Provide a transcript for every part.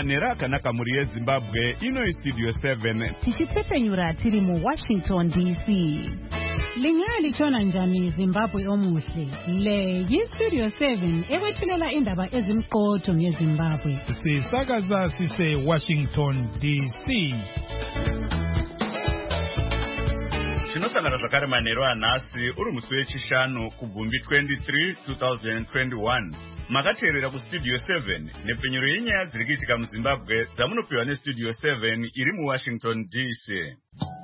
manhero akanaka muri yeZimbabwe. Ino Studio 7 tichitsepenyura tiri mu Washington DC. Lingali chona njani Zimbabwe omuhle. Le yiStudio 7 ewethulela indaba ezimqotho ngeZimbabwe. Sisakaza sise Washington DC. Chinosangana zvakare manhero anhasi uri musi wechishanu kubvumbi 23 2021. Makateerera kuStudio 7 nepfenyuro yenyaya dziri kuitika muZimbabwe dzamunopiwa neStudio 7 iri muWashington DC.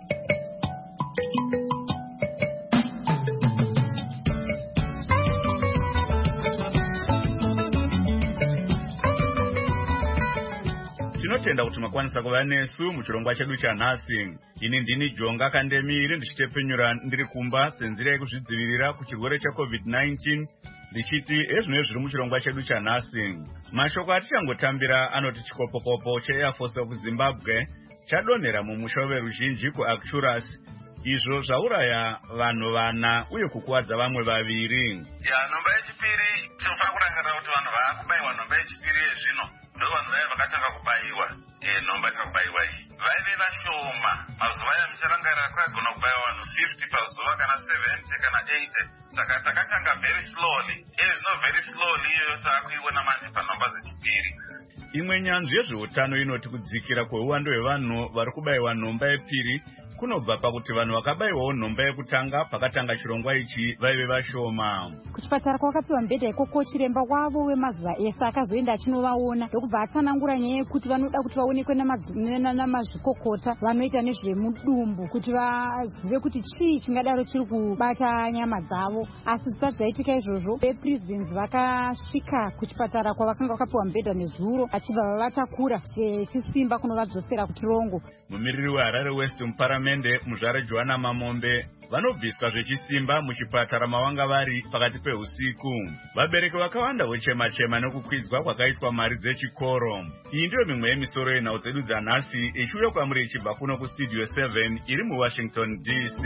Tinotenda kuti makwanisa kuva nesu muchirongwa chedu chanhasi. Ini ndini Jonga Kandemiri ndichitepfenyura ndiri kumba senzira yekuzvidzivirira kuchirwere cheCovid-19 ndichiti ezvino zviri muchirongwa chedu chanhasi. Mashoko atichangotambira anoti chikopokopo cheAir Force of Zimbabwe chadonhera mumusha weruzhinji kuActurus, izvo zvauraya vanhu vana uye kukuwadza vamwe vaviri. Nhomba yechipiri tinofanira kurangarira kuti vanhu vakubayiwa nhomba yechipiri yezvino ndo vanhu vaya vakatanga kubayiwa. Nhomba dzakakubayiwa iyi vaive vashoma. Mazuva aya mucharangarira kwagona kubayiwa vanhu 50 pazuva kana 70 kana 80. Saka takatanga very slowly. Zvino very slowly iyoyo taakuiona manje panhomba dzechipiri. Imwe nyanzvi yezveutano inoti kudzikira kweuwando hwevanhu vari kubayiwa nhomba yepiri kunobva pakuti vanhu vakabayiwawo nhomba yekutanga pakatanga chirongwa ichi vaive vashoma. Kuchipatara kwakapiwa mibhedha ikoko, chiremba wavo wemazuva ese akazoenda achinovaona ndokubva atsanangura nyaya yekuti vanoda kuti vaonekwe namazvikokota vanoita nezvemudumbu kuti vazive kuti chii chingadaro chiri kubata nyama dzavo. Asi zvisati zvaitika izvozvo, vePresidents vakasvika kuchipatara kwavakanga vakapiwa mibhedha nezuro achibva vavatakura chisimba kunovadzosera kuchirongo. Mumiriri weHarare West muparamende muzvare Joanna Mamombe vanobviswa zvechisimba muchipatara mavanga vari pakati peusiku. Vabereki vakawanda vochema-chema nekukwidzwa kwakaitwa mari dzechikoro. Iyi ndiyo mimwe yemisoro yenhau dzedu dzanhasi ichiuya kwamuri ichibva kuno kuStudio 7 iri muWashington DC.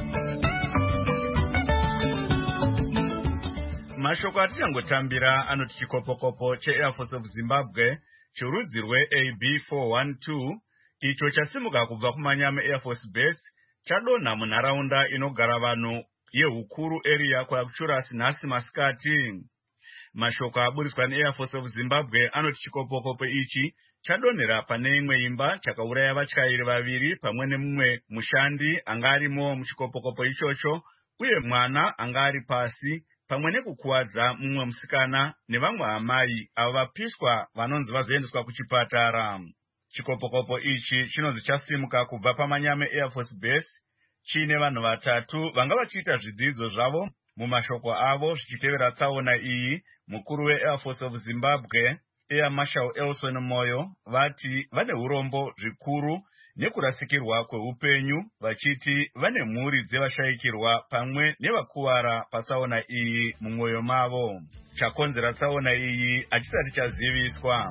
Mashoko atichangotambira anoti chikopokopo cheAir Force of Zimbabwe chorudzi rweAB412 icho chasimuka kubva kumanyama Air Force Base chadonha munharaunda inogara vanhu yeHukuru area kuActurus nhasi masikati. Mashoko aburiswa neAir Force of Zimbabwe anoti chikopokopo ichi chadonhera pane imwe imba chakauraya vatyairi vaviri pamwe nemumwe mushandi anga arimo muchikopokopo ichocho uye mwana anga ari pasi, pamwe nekukuwadza mumwe musikana nevamwe amai avo vapiswa vanonzi vazoendeswa kuchipatara. Chikopokopo ichi chinonzi chasimuka kubva pamanyama Air Force Base chine vanhu vatatu vanga vachiita zvidzidzo zvavo mumashoko avo zvichitevera tsaona iyi. Mukuru weAir Force of Zimbabwe Air Marshal Elson Moyo vati vane urombo zvikuru nekurasikirwa kweupenyu, vachiti vane mhuri dzevashayikirwa pamwe nevakuwara patsaona iyi mumwoyo mavo. Chakonzera tsaona iyi achisati chaziviswa.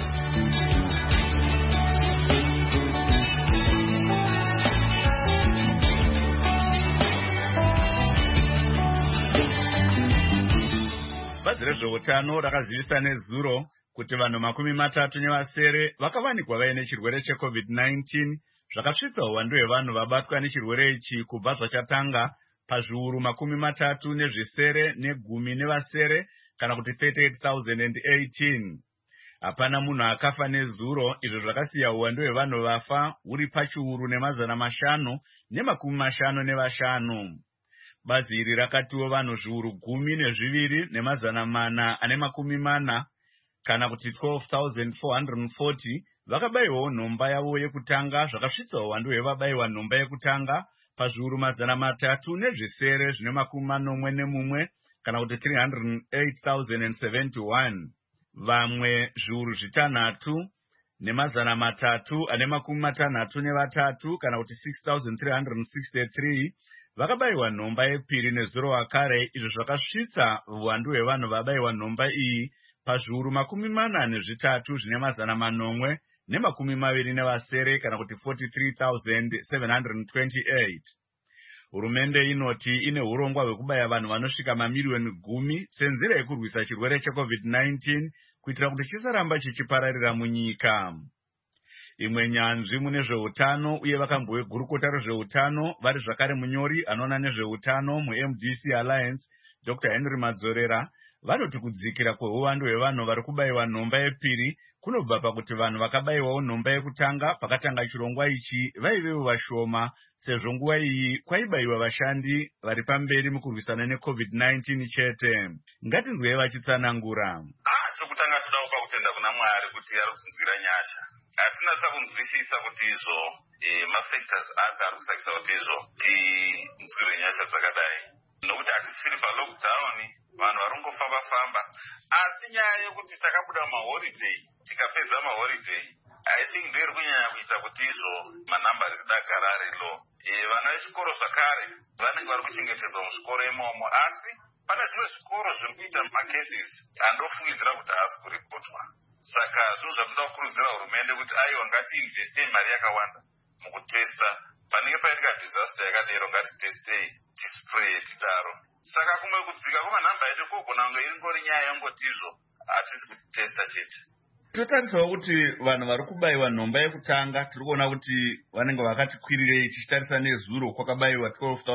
Bazi rezveutano rakazivisa nezuro kuti vanhu 37 vakavanikwa vaine chirwere cheCovid-19 zvakasvitsa uwandu hwevanhu vabatwa nechirwere ichi kubva zvachatanga pazviuru 37 negumi nevasere kana kuti 38,018. Hapana munhu akafa nezuro, izvo zvakasiya uwandu hwevanhu vafa huri pachiuru nemazana 5 nemakumi 55. Bazi iri rakatiwo vanhu zviuru 12 nemazana 440 kana kuti 12,440 vakabayiwawo nhomba yavo yekutanga zvakasvitsa uwandu hwevabayiwa nhomba yekutanga pazviuru 300 nezvisere zvine 41 kana kuti 308,071. Vamwe zviuru 6 nemazana 363 kana kuti 6,363 vakabayiwa nhomba yepiri nezuro wakare, izvo zvakasvitsa uwandu hwevanhu vabayiwa nhomba iyi pazviuru 43 zvine mazana 820 kana kuti 43,728. Hurumende inoti ine urongwa hwekubaya vanhu vanosvika mamiliyoni 10 senzira yekurwisa chirwere cheCovid-19 kuitira kuti chisaramba chichipararira munyika. Imwe nyanzvi mune zveutano uye vakambogurukota rezveutano vari zvakare munyori anoona nezveutano muMDC Alliance Dr. Henry Madzorera vanoti kudzikira kweuwandu hwevanhu vari kubayiwa nhomba yepiri kunobva pakuti vanhu vakabayiwawo nhomba yekutanga pakatanga chirongwa ichi vaivewo vashoma sezvo nguva iyi kwaibayiwa vashandi vari pamberi mukurwisana neCovid-19 chete. Ngatinzwei vachitsanangura. Chokutanga toda kupa kutenda kuna Mwari kuti ari kutinzwira nyasha. Hatinasa kunzwisisa kuti izvo mafactors aka ari kusakisa kuti izvo tinzwire nyasha dzakadai. Nokuti hatisiri palockdown, vanhu vari kungofamba-famba. Asi nyaya yekuti takabuda maholiday, tikapedza maholiday, I think ndiri kunyanya kuita kuti izvo manambari zidagara ari low. Vana vechikoro zvakare vanenge vari kuchengetedzwa muzvikoro imomo, asi pane zvimwe zvikoro zviri kuita macases andofungidzira kuti haasi kuripotwa. Saka zvinhu zvatoda kukurudzira hurumende kuti aiwa ngatiinvestei mari yakawanda mukutesta. Panenge paitika disaster yakadero ngatitestei tispray tidaro. Saka kumwe kudzika kwemanhamba edu kogona kunge ingori nyaya yongoti izvo hatisi kutesta chete. Totarisawo kuti vanhu vari kubayiwa nhomba yekutanga tiri kuona kuti vanenge vakati kwirirei tichitarisa nezuro kwakabayiwa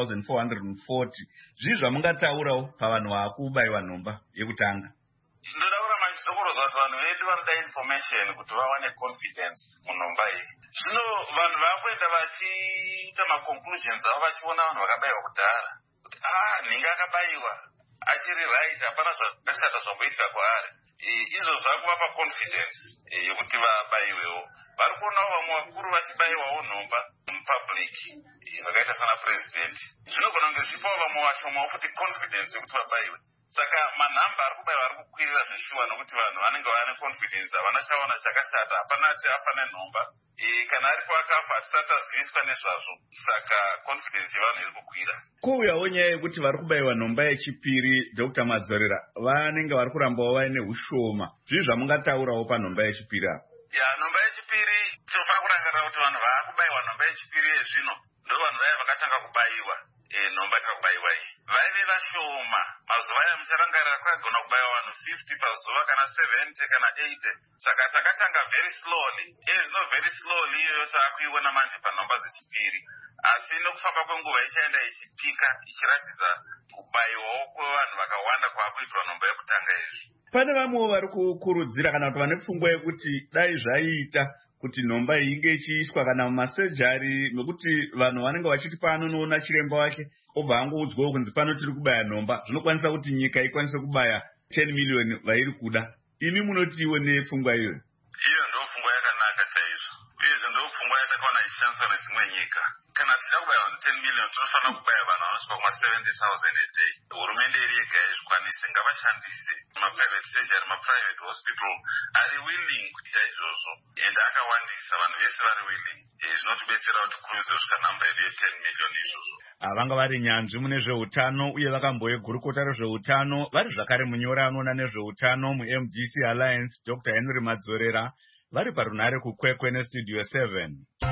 12,440. Zvii zvamungataurawo pavanhu vava kubayiwa nhomba yekutanga? Ndinoda kuramba ndichitokoroza kuti vanhu vedu vanoda information kuti vawane confidence munhomba iyi. Zvino vanhu vakuenda vachiita maconclusions avo vachiona vanhu vakabayiwa kudhara kuti nhingi akabayiwa achiri right, hapana zvakashata zvamboitika kwaari. Izvo zvakuvapa confidence yekuti vabayiwewo. Vari kuonawo vamwe vakuru vachibayiwawo nhomba mupublic vakaita sana president. Zvinogona kunge zvipawo vamwe vashomawo futi confidence yekuti vabayiwe. Saka manhamba ari kubayiwa ari kukwirira zveshuwa nokuti vanhu vanenge vane confidence havana chaona chakashata, hapana ati afa nenhomba. Kana ari kwakafa hatisati taziviswa nezvazvo. Saka confidence yevanhu iri kukwira. Kouyawo nyaya yekuti vari kubayiwa nhomba yechipiri, Dr. Madzorera, vanenge vari kurambawo vaine ushoma. Zvii zvamungataurawo panhomba yechipiri apa? Nhomba yechipiri tinofanira kurangarira kuti vanhu vaakubayiwa nhomba yechipiri yezvino ndo vanhu vaya vakatanga kubayiwa nhomba takakubayiwa iyi. Vaive vashoma. Mazuva aya mucharangarira kwagona kubayiwa vanhu 50 pazuva kana 70 kana 80. Saka takatanga very slowly. Zvino very slowly iyoyo taakuiona manje panhomba dzechipiri. Asi nokufamba kwenguva ichaenda ichipika ichiratidza kubayiwawo kwevanhu vakawanda kwaakuitwa nhomba yekutanga izvi. Pane vamwewo vari kukurudzira kana kuti vane pfungwa yekuti dai zvaiita kuti nhomba iyi inge ichiiswa kana mumasejari, nokuti vanhu vanenge vachiti paanonoona chiremba wake obva angoudzwawo kunzi pano tiri kubaya nhomba, zvinokwanisa kuti nyika ikwanise kubaya 10 miliyoni vairi kuda. Imi munotiwo nepfungwa iyoyo? Iyo ndo pfungwa yakanaka chaizvo. Uyezve ndo pfungwa yatakaona ichishandiswa nedzimwe nyika. Kana tichida kubaya vanhu 10 miliyoni tinofanira kubaya vanhu vanosvika kuma 70,000 a day. Hurumende iri yega izvikwanise, ngavashandise maprivate surgery, maprivate hospital ari willing kuita izvozvo, ende akawandisa, vanhu vese vari willing. Zvinotibetsera kuti tikwanise kusvika namba yedu ye10 miliyoni izvozvo. Vanga vari nyanzvi mune zveutano uye vakambogurukota rezveutano vari zvakare munyori anoona nezveutano muMDC Alliance Dr. Henry Madzorera vari parunhare kukwekwe nestudio 7.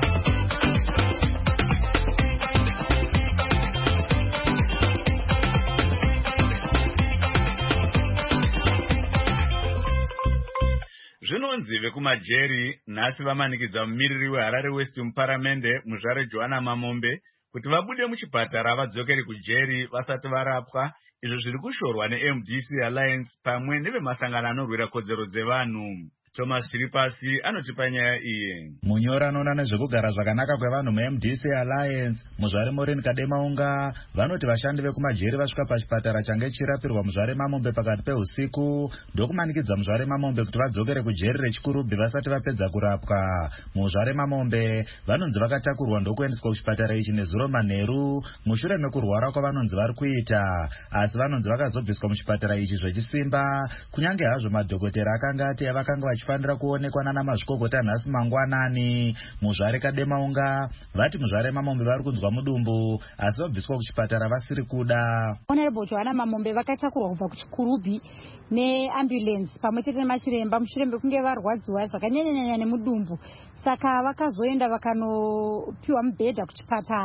Zvinonzi vekumajeri nhasi vamanikidza mumiriri weHarare West muparamende muzvare Joanna Mamombe kuti vabude muchipatara vadzokere kujeri vasati varapwa, izvo zviri kushorwa neMDC Alliance pamwe nevemasangano anorwira kodzero dzevanhu. Thomas Chiripasi anotipa nyaya iyi. Munyori anoona nezvekugara zvakanaka kwevanhu muMDC Alliance muzvare Maureen Kademaunga vanoti vashandi vekumajeri vasvika pachipatara change chirapirwa muzvare Mamombe pakati peusiku ndokumanikidza muzvare Mamombe kuti vadzokere kujeri reChikurubi vasati vapedza kurapwa. Muzvare Mamombe vanonzi vakatakurwa ndokuendeswa kuchipatara ichi nezuro manheru mushure mekurwara kwavanonzi vari kuita, asi vanonzi vakazobviswa muchipatara ichi zvechisimba kunyange hazvo madhokotera akanga ati vakanga vachifanira kuonekwa nana mazvikokota nhasi mangwanani. Muzvare Kademaunga vati muzvare Mamombe vari kunzwa mudumbu asi vabviswa kuchipatara vasiri kuda. Honorable Joanna Mamombe vakatakurwa kubva kuChikurubi neambulance pamwe chete nemachiremba mushure mekunge varwadziwa zvakanyanyanyanya nemudumbu, saka vakazoenda vakanopiwa mubhedha kuchipatara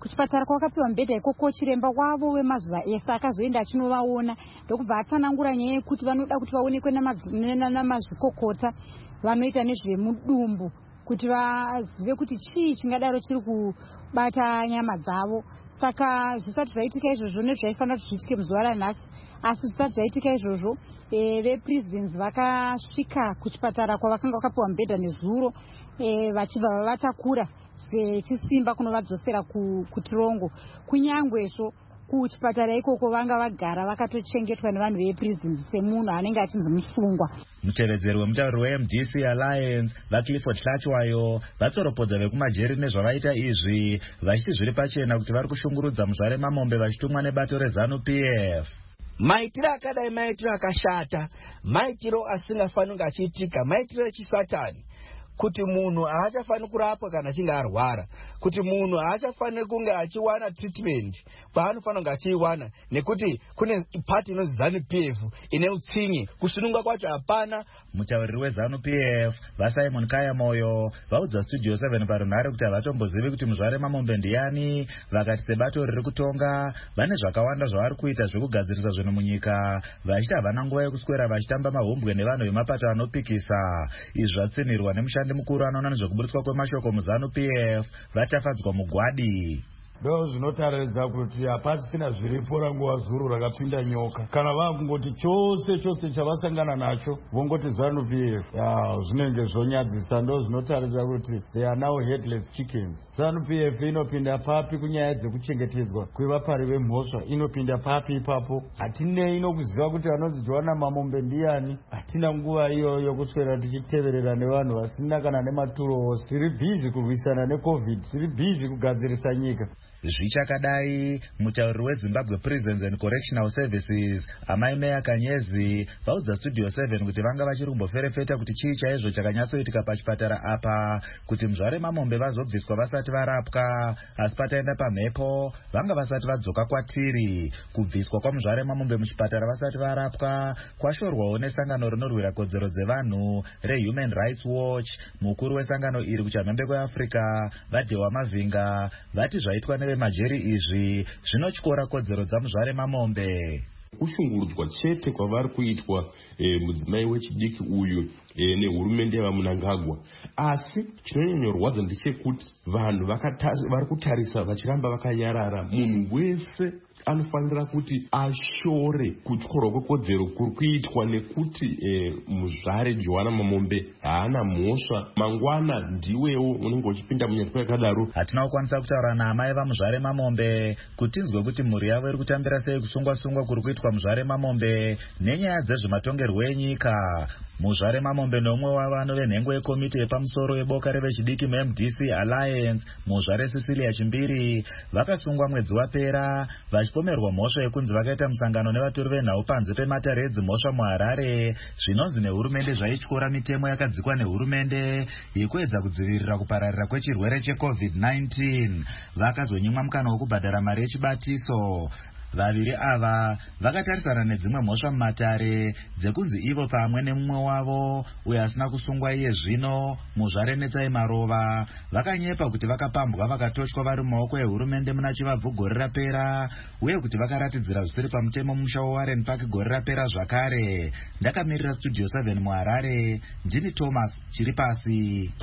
kuchipatara kwakapiwa mubhedha ikoko chiremba wavo wemazuva ese akazoenda achinovaona ndokubva atsanangura nyaya yekuti vanoda kuti vaonekwe namazvikokota vanoita nezvemudumbu kuti vazive kuti chii chingadaro chiri kubata nyama dzavo. Saka zvisati zvaitika izvozvo nezvaifanira kuti zviitike muzuva ranhasi, asi zvisati zvaitika izvozvo veprisons vakasvika kuchipatara kwavakanga vakapiwa mubhedha nezuro vachibva vavatakura zvechisimba kunovadzosera kuTrongo. Kunyangwezvo kuchipatara ikoko vanga vagara vakatochengetwa nevanhu veprisons semunhu anenge achinzi musungwa. Mutevedzeri wemutauri weMDC Alliance vaClifford Hlachwayo vatsoropodza vekumajeri nezvavaita izvi vachiti zviri pachena kuti vari kushungurudza muzvare mamombe vachitumwa nebato reZANU-PF. Maitiro akadai maitiro akashata, maitiro asingafani kunge achiitika, maitiro echisatani. Kuti munhu haachafani kurapwa kana achinge arwara, kuti munhu haachafani kunge achiwana treatment kwaanofana kunge achiiwana, nekuti kune pati inonzi ZANU-PF ine utsinye, kusununga kwacho hapana. Mutauriri weZANU-PF vaSimon Kayamoyo vaudza Studio 7 parunhare kuti havatombozivi kuti muzvare mamombe ndiani, vakati sebato riri kutonga vane zvakawanda zvavari kuita zvekugadzirisa zvinhu munyika, vachiti havana nguva yekuswera vachitamba mahombwe nevanhu vemapato anopikisa. Izvi zvatsinirwa nemushandi mukuru anoona nezvekuburitswa kwemashoko muZANU-PF vatafadzwa mugwadi. Ndo zvinotaridza kuti hapasina zviripo ranguva zuru rakapinda nyoka. Kana vakungoti chose chavasangana nacho vongoti ZANU-PF, zvinenge zvonyadzisa. Ndo zvinotaridza kuti they are now headless chickens. ZANU-PF inopinda papi kunyaya dzekuchengetedzwa kwevapari vemhosva, inopinda papi ipapo. Hatinei inokuziva kuti anonzi Joana Mamombe ndiani. Hatina nguva iyoyo kuswera tichiteverera nevanhu vasina kana nematuro. Tiri bhizi kurwisana neCovid, tiri bhizi kugadzirisa nyika. Zvichakadai, mutauriri weZimbabwe Prisons and Correctional Services Amai Meya Kanyezi vaudza Studio 7 kuti vanga vachiri kumboferefeta kuti chii chaizvo chakanyatsoitika pachipatara apa, kuti muzvare mamombe vazobviswa vasati varapwa, asi pataenda pamhepo vanga vasati vadzoka kwatiri. Kubviswa kwamuzvare mamombe muchipatara vasati varapwa kwashorwawo nesangano rinorwira kodzero dzevanhu reHuman Rights Watch. Mukuru wesangano iri kuchamhembe kweAfrica Vadhewa Mavinga vati zvaitwa nevemajeri izvi zvinotyora kodzero dzamuzvare mamombe. Kushungurudzwa chete kwavari kuitwa mudzimai wechidiki uyu nehurumende yavaMunangagwa, asi chinonyorwadza ndechekuti vanhu vari kutarisa vachiramba vakanyarara. Munhu wese anofanira kuti ashore kutyorwa kwekodzero kuri kuitwa, nekuti muzvare Joana Mamombe haana mhosva. Mangwana ndiwewo unenge uchipinda munyatwa yakadaro. Hatina kukwanisa kutaura naamai vamuzvare mamombe kuti tinzwe kuti mhuri yavo iri kutambira sei kusungwa-sungwa kuri kuitwa muzvare mamombe nenyaya dzezvematongerwo enyika. Muzvare mamombe neumwe wavano venhengo yekomiti yepamusoro yeboka revechidiki muMDC Alliance muzvare Cecilia Chimbiri vakasungwa mwedzi wapera vachipomerwa mhosva yekunzi vakaita musangano nevatori venhau panze pematare edzimhosva muHarare, zvinonzi nehurumende zvaityora mitemo yakadzikwa nehurumende yekuedza kudzivirira kupararira kwechirwere cheCovid-19. Vakazonyimwa mukana wokubhadhara mari yechibatiso. Vaviri ava vakatarisana nedzimwe mhosva mumatare dzekunzi ivo pamwe nemumwe wavo uyo asina kusungwa iye zvino muzvare Netsai Marova vakanyepa kuti vakapambwa vakatotywa vari mumaoko ehurumende muna Chivabvu gore rapera, uye kuti vakaratidzira zvisiri pamutemo mumusha weWarren Park gore rapera zvakare. Ndakamirira Studio 7 muHarare, ndini Thomas Chiripasi.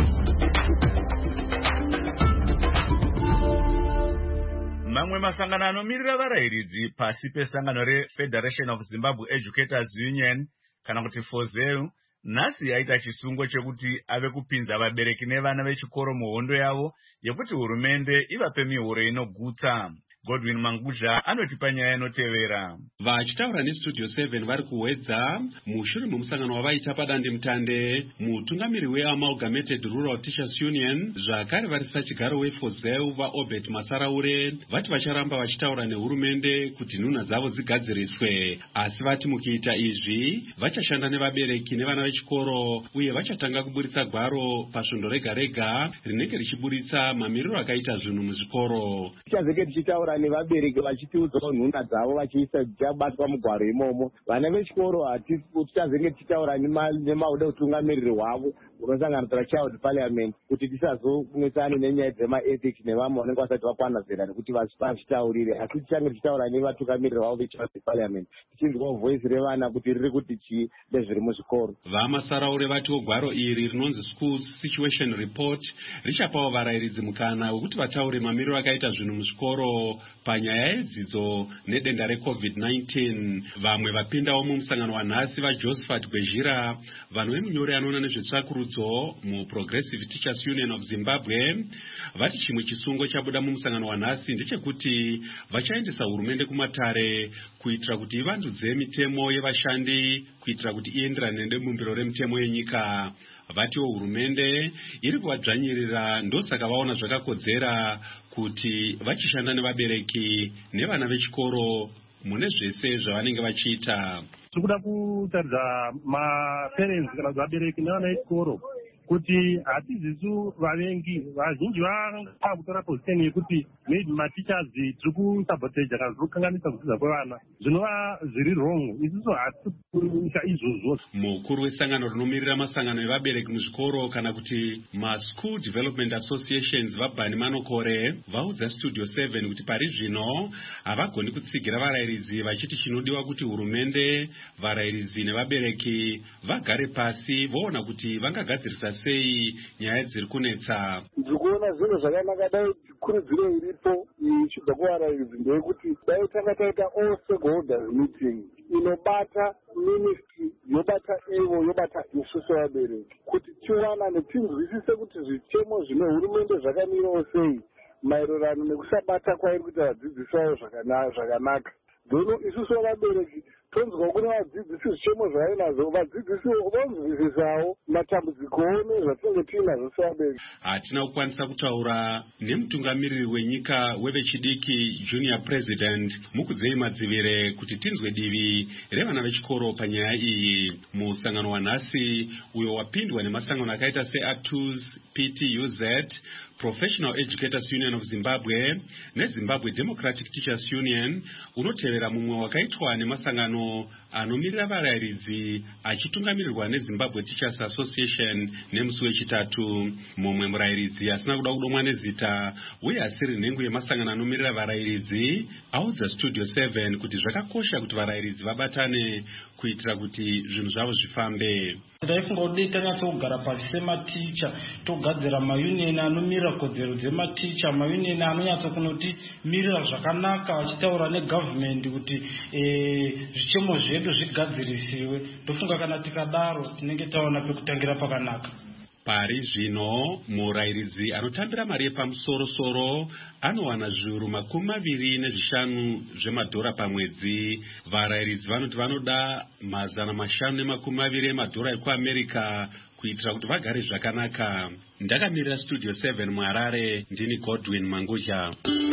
Mamwe masangano anomirira varayiridzi pasi pesangano reFederation of Zimbabwe Educators Union kana kuti FOZEU nhasi yaita chisungo chekuti ave kupinza vabereki nevana vechikoro muhondo yavo yekuti hurumende ivape mihoro inogutsa. Godwin Mangudla anotipa nyaya inotevera. Vachitaura neStudio 7 vari kuwedza mushure memusangano wavaita padandemutande mutungamiri weAmalgamated Rural Teachers Union zvakare varisa chigaro weFOZEU vaObert Masaraure vati vacharamba vachitaura nehurumende kuti nhunha dzavo dzigadziriswe, asi vati mukiita izvi vachashanda nevabereki nevana vechikoro uye vachatanga kuburitsa gwaro pasvondo rega rega rinenge richiburitsa mamiriro akaita zvinhu muzvikoro. Tichitaura nevabereki vachitiudzawo nhunha dzavo vachiisa dzichabatwa mugwaro imomo. Vana vechikoro tichazenge tichitaura nemauda utungamiriri hwavo unosanganisira child parliament kuti tisazokunetsana nenyaya dzemaethics nevamwe vanenge vasati vakwana zera nekuti vazvitaurire, asi tichange tichitaura nevatukamiriri vavo vechild parliament tichinzwa voice revana kuti riri kuti chii nezviri muzvikoro. Vamasaraure vatiwo gwaro iri rinonzi School Situation Report richapawo varayiridzi mukana wekuti vataure mamiriro akaita zvinhu muzvikoro panyaya yedzidzo nedenda reCovid-19. Vamwe vapindawo mumusangano wanhasi vaJosephat Gwezhira, vanhu vemunyori anoona nezvetsvakurudzo muProgressive Teachers Union of Zimbabwe, vati chimwe chisungo chabuda mumusangano wanhasi ndechekuti vachaendesa hurumende kumatare kuitira kuti ivandudze mitemo yevashandi kuitira kuti ienderane nebumbiro remitemo yenyika. Vatiwo hurumende iri kuvadzvanyirira, ndosaka vaona zvakakodzera kuti vachishanda nevabereki nevana vechikoro mune zvese zvavanenge vachiita. Tikuda kutaridza maparents kana kuti vabereki nevana vechikoro kuti hatizisu vavengi vazhinji vakutora position yekuti maybe mateachers tiri kusabotage kana zviri kukanganisa kudzidza kwevana zvinova zviri wrong. Isusu hatisi kuita izvozvo. Mukuru wesangano rinomirira masangano evabereki muzvikoro kana kuti maSchool Development Associations vaBhani Manokore vaudza Studio 7 kuti pari zvino havagoni kutsigira varayiridzi, vachiti chinodiwa kuti hurumende, varayiridzi nevabereki vagare pasi voona kuti vangagadzirisa sei nyaya dziri kunetsa. Ndikuona zvinhu zvakanaka dai kurudziro iripo ichibva kuvarayiridzi ndeyekuti dai tanga taita all stakeholders meeting inobata ministry, yobata evo, yobata isusu vabereki, kuti tiwanane tinzwisise kuti zvitemo zvine hurumende zvakamirawo sei maererano nekusabata kwairi kuti vadzidzisi vavo zvakanaka. Dzono isusu vabereki tonzwa kune vadzidzisi zvitemo zvainazvo, vadzidzisi vonzwisisawo matambudziko nezvatinenge tiinazvo sevabereki. Hatina kukwanisa kutaura nemutungamiriri wenyika wevechidiki junior president Mukudzei Madzivire kuti tinzwe divi revana vechikoro panyaya iyi. Musangano wanhasi uyo wapindwa nemasangano akaita seATUS, PTUZ, Professional Educators Union of Zimbabwe neZimbabwe Democratic Teachers Union, unotevera mumwe wakaitwa nemasangano anomirira varayiridzi achitungamirirwa neZimbabwe Teachers Association nemusi wechitatu. Mumwe murayiridzi asina kuda kudomwa nezita uye asiri nhengo yemasangano anomirira varayiridzi audza Studio 7 kuti zvakakosha kuti varayiridzi vabatane kuitira kuti zvinhu zvavo zvifambe. Taifunga kuti tanyatsogara pasi sematicha togadzira maunion anomirira kodzero dzematicha, maunion anonyatsokunoti mirira zvakanaka achitaura negovernment kuti zvichemo zvedu zvigadzirisiwe. Ndofunga kana tikadaro tinenge taona pekutangira pakanaka. Pari zvino murayiridzi anotambira mari yepamusoro-soro anowana zviuru 25 zvemadhora pamwedzi. Varayiridzi vanoti vanoda $520 emadhora ekuAmerica kuitira kuti vagare zvakanaka. Ndakamirira Studio 7 muHarare, ndini Godwin Manguzha.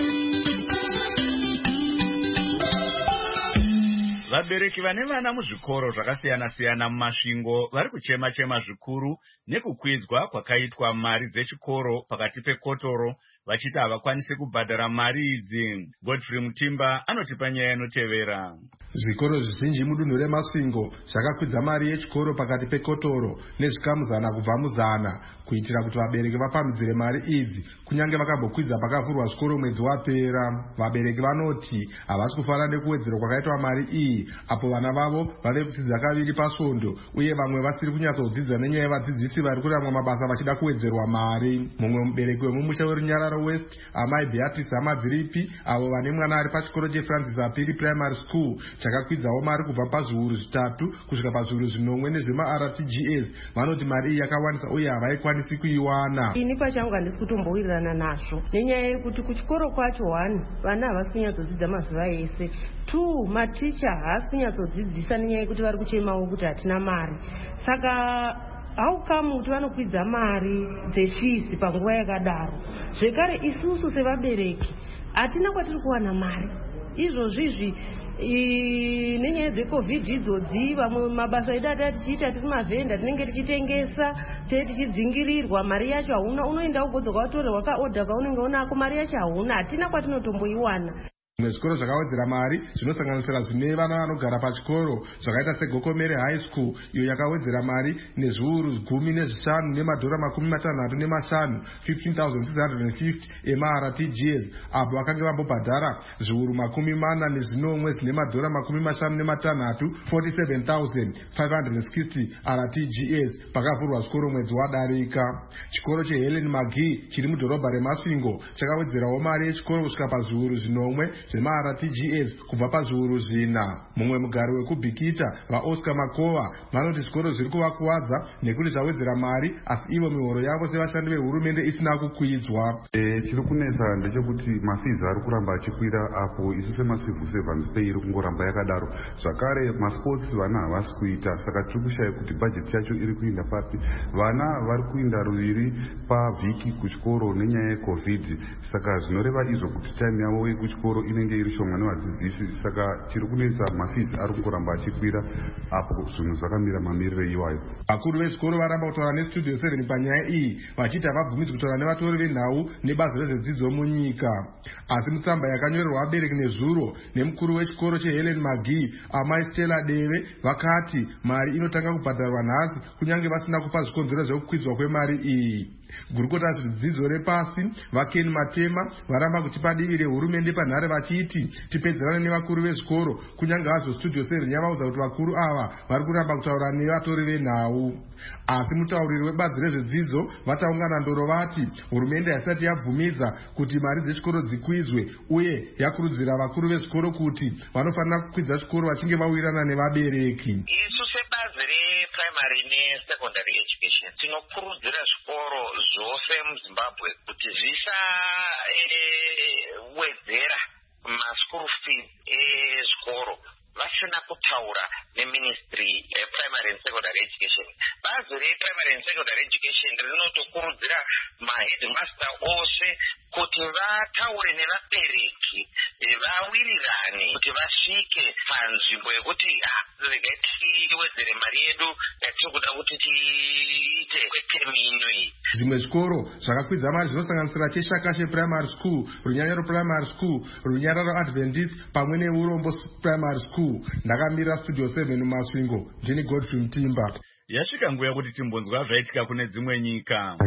Vabereki vane vana muzvikoro zvakasiyana-siyana mumasvingo vari kuchema-chema zvikuru nekukwidzwa kwakaitwa mari dzechikoro pakati pekotoro, vachiti havakwanisi kubhadhara mari idzi. Godfrey Mutimba anotipa nyaya inotevera. Zvikoro zvizhinji mudunhu remasvingo zvakakwidza mari yechikoro pakati pekotoro nezvikamu 100 kubva mu100 kuitira kuti vabereki vapamhidzire mari idzi kunyange vakabokwidza pakavhurwa zvikoro mwedzi wapera. Vabereki vanoti havasi kufara nekuwedzerwa kwakaitwa mari iyi apo vana vavo vave kudzidza kaviri pasvondo uye vamwe vasiri kunyatsodzidza nenyaya yevadzidzisi vari kuramwa mabasa vachida kuwedzerwa mari. Mumwe mubereki wemumusha weRunyararo West, amai Beatrice Amadziripi, avo vane mwana ari pachikoro cheFrancis Apiri Primary School chakakwidzawo mari kubva pazviuru 3 kusvika pazviuru 9 nezvemaRTGS, vanoti mari iyi yakawanisa uye havaikwanisi kuiwana. Ini pachangu handisi kutombowirirana nazvo nenyaya yekuti kuchikoro kwacho 1 vana havasi kunyatsodzidza mazuva ese, 2 maticha haasi kunyatsodzidzisa nenyaya yekuti vari kuchemawo kuti hatina mari. Saka haukamu kuti vanokwidza mari dzefisi panguva yakadaro. Zvekare isusu sevabereki hatina kwatiri kuwana mari izvozvizvi nenyaya dzeCovid idzodzi. Vamwe mabasa edu atati tichiita tiri mavhenda tinenge tichitengesa tichidzingirirwa, mari yacho hauna, unoenda ugodzoka watorerwa kaodha kaunenge unako, mari yacho hauna, hatina kwatinotomboiwana. Zvimwe zvikoro zvakawedzera mari zvinosanganisira zvine vana vanogara pachikoro zvakaita seGokomere High School iyo yakawedzera mari nezviuru 15 nemadhora 65 15,650 emaRTGS apo vakange vambobhadhara zviuru 40 zvine madhora 56 47,560 RTGS pakavhurwa zvikoro mwedzi wadarika. Chikoro cheHelen McGee chiri mudhorobha reMasvingo chakawedzerawo mari yechikoro kusvika pazviuru 10 zvemaRTGS kubva pazviuru 4. Mumwe mugari wekubhikita vaOscar Makova vanoti zvikoro zviri kuvakuwadza nekuti zvawedzera mari asi ivo mihoro yavo sevashandi vehurumende isina kukwidzwa. Chiri kunetsa ndechekuti mafizi ari kuramba achikwira apo isu semacivil servants pay iri kungoramba yakadaro. Zvakare masports vana havasi kuita saka tiri kushaya kuti bhajeti yacho iri kuinda papi. Vana vari kuinda ruviri pavhiki kuchikoro nenyaya yeCovid, saka zvinoreva izvo kuti time yavo yekuchikoro inenge iri shoma nevadzidzisi, saka chiri kunetsa mafizi ari kungoramba achikwira apo zvinhu zvakamira mamiriro iwayo. Vakuru vezvikoro varamba kutaura neStudio 7 panyaya iyi vachiti havabvumidzwi kutaura nevatori venhau nebazi rezvedzidzo munyika. Asi mutsamba yakanyorerwa vabereki nezuro nemukuru wechikoro cheHelen McGee amai Stella Deve vakati mari inotanga kubhadharwa nhasi kunyange vasina kupa zvikonzero zvekukwidzwa kwemari iyi. Gurukota zvidzidzo repasi vaKen Matema varamba kutipa divi rehurumende panhare vachiti tipedzerane nevakuru vezvikoro kunyange hazvo Studio 7 yavaudza kuti vakuru ava vari kuramba kutaura nevatori venhau. Asi mutauriri webazi rezvedzidzo vataungana ndoro vati hurumende haisati yabvumidza kuti mari dzechikoro dzikwidzwe uye yakurudzira vakuru vezvikoro kuti vanofanira kukwidza chikoro vachinge vawirirana nevabereki. Isu sebazi reprimary nesecondary education tinokurudzira zvikoro zvose muZimbabwe kuti zvisawedzera maschool fees ezvikoro vasina kutaura neministry yeprimary and secondary education. Bazi reprimary and secondary education rinotokurudzira maheadmaster ose kuti vataure nevabereki vawirirane kuti vasvike panzvimbo yekuti regai tiwedzere mari yedu yatiri kuda kuti tiite kwetemu ino iyi. Zvimwe zvikoro zvakakwidza mari zvinosanganisira cheShakashe Primary School, Runyanyaro Primary School, Runyararo Adventist pamwe neUrombo Primary School. Ndakamira Studio 7 muMasvingo, ndini Godfrey Mtimba. Yasvika nguva kuti timbonzwa zvaitika kune dzimwe nyika.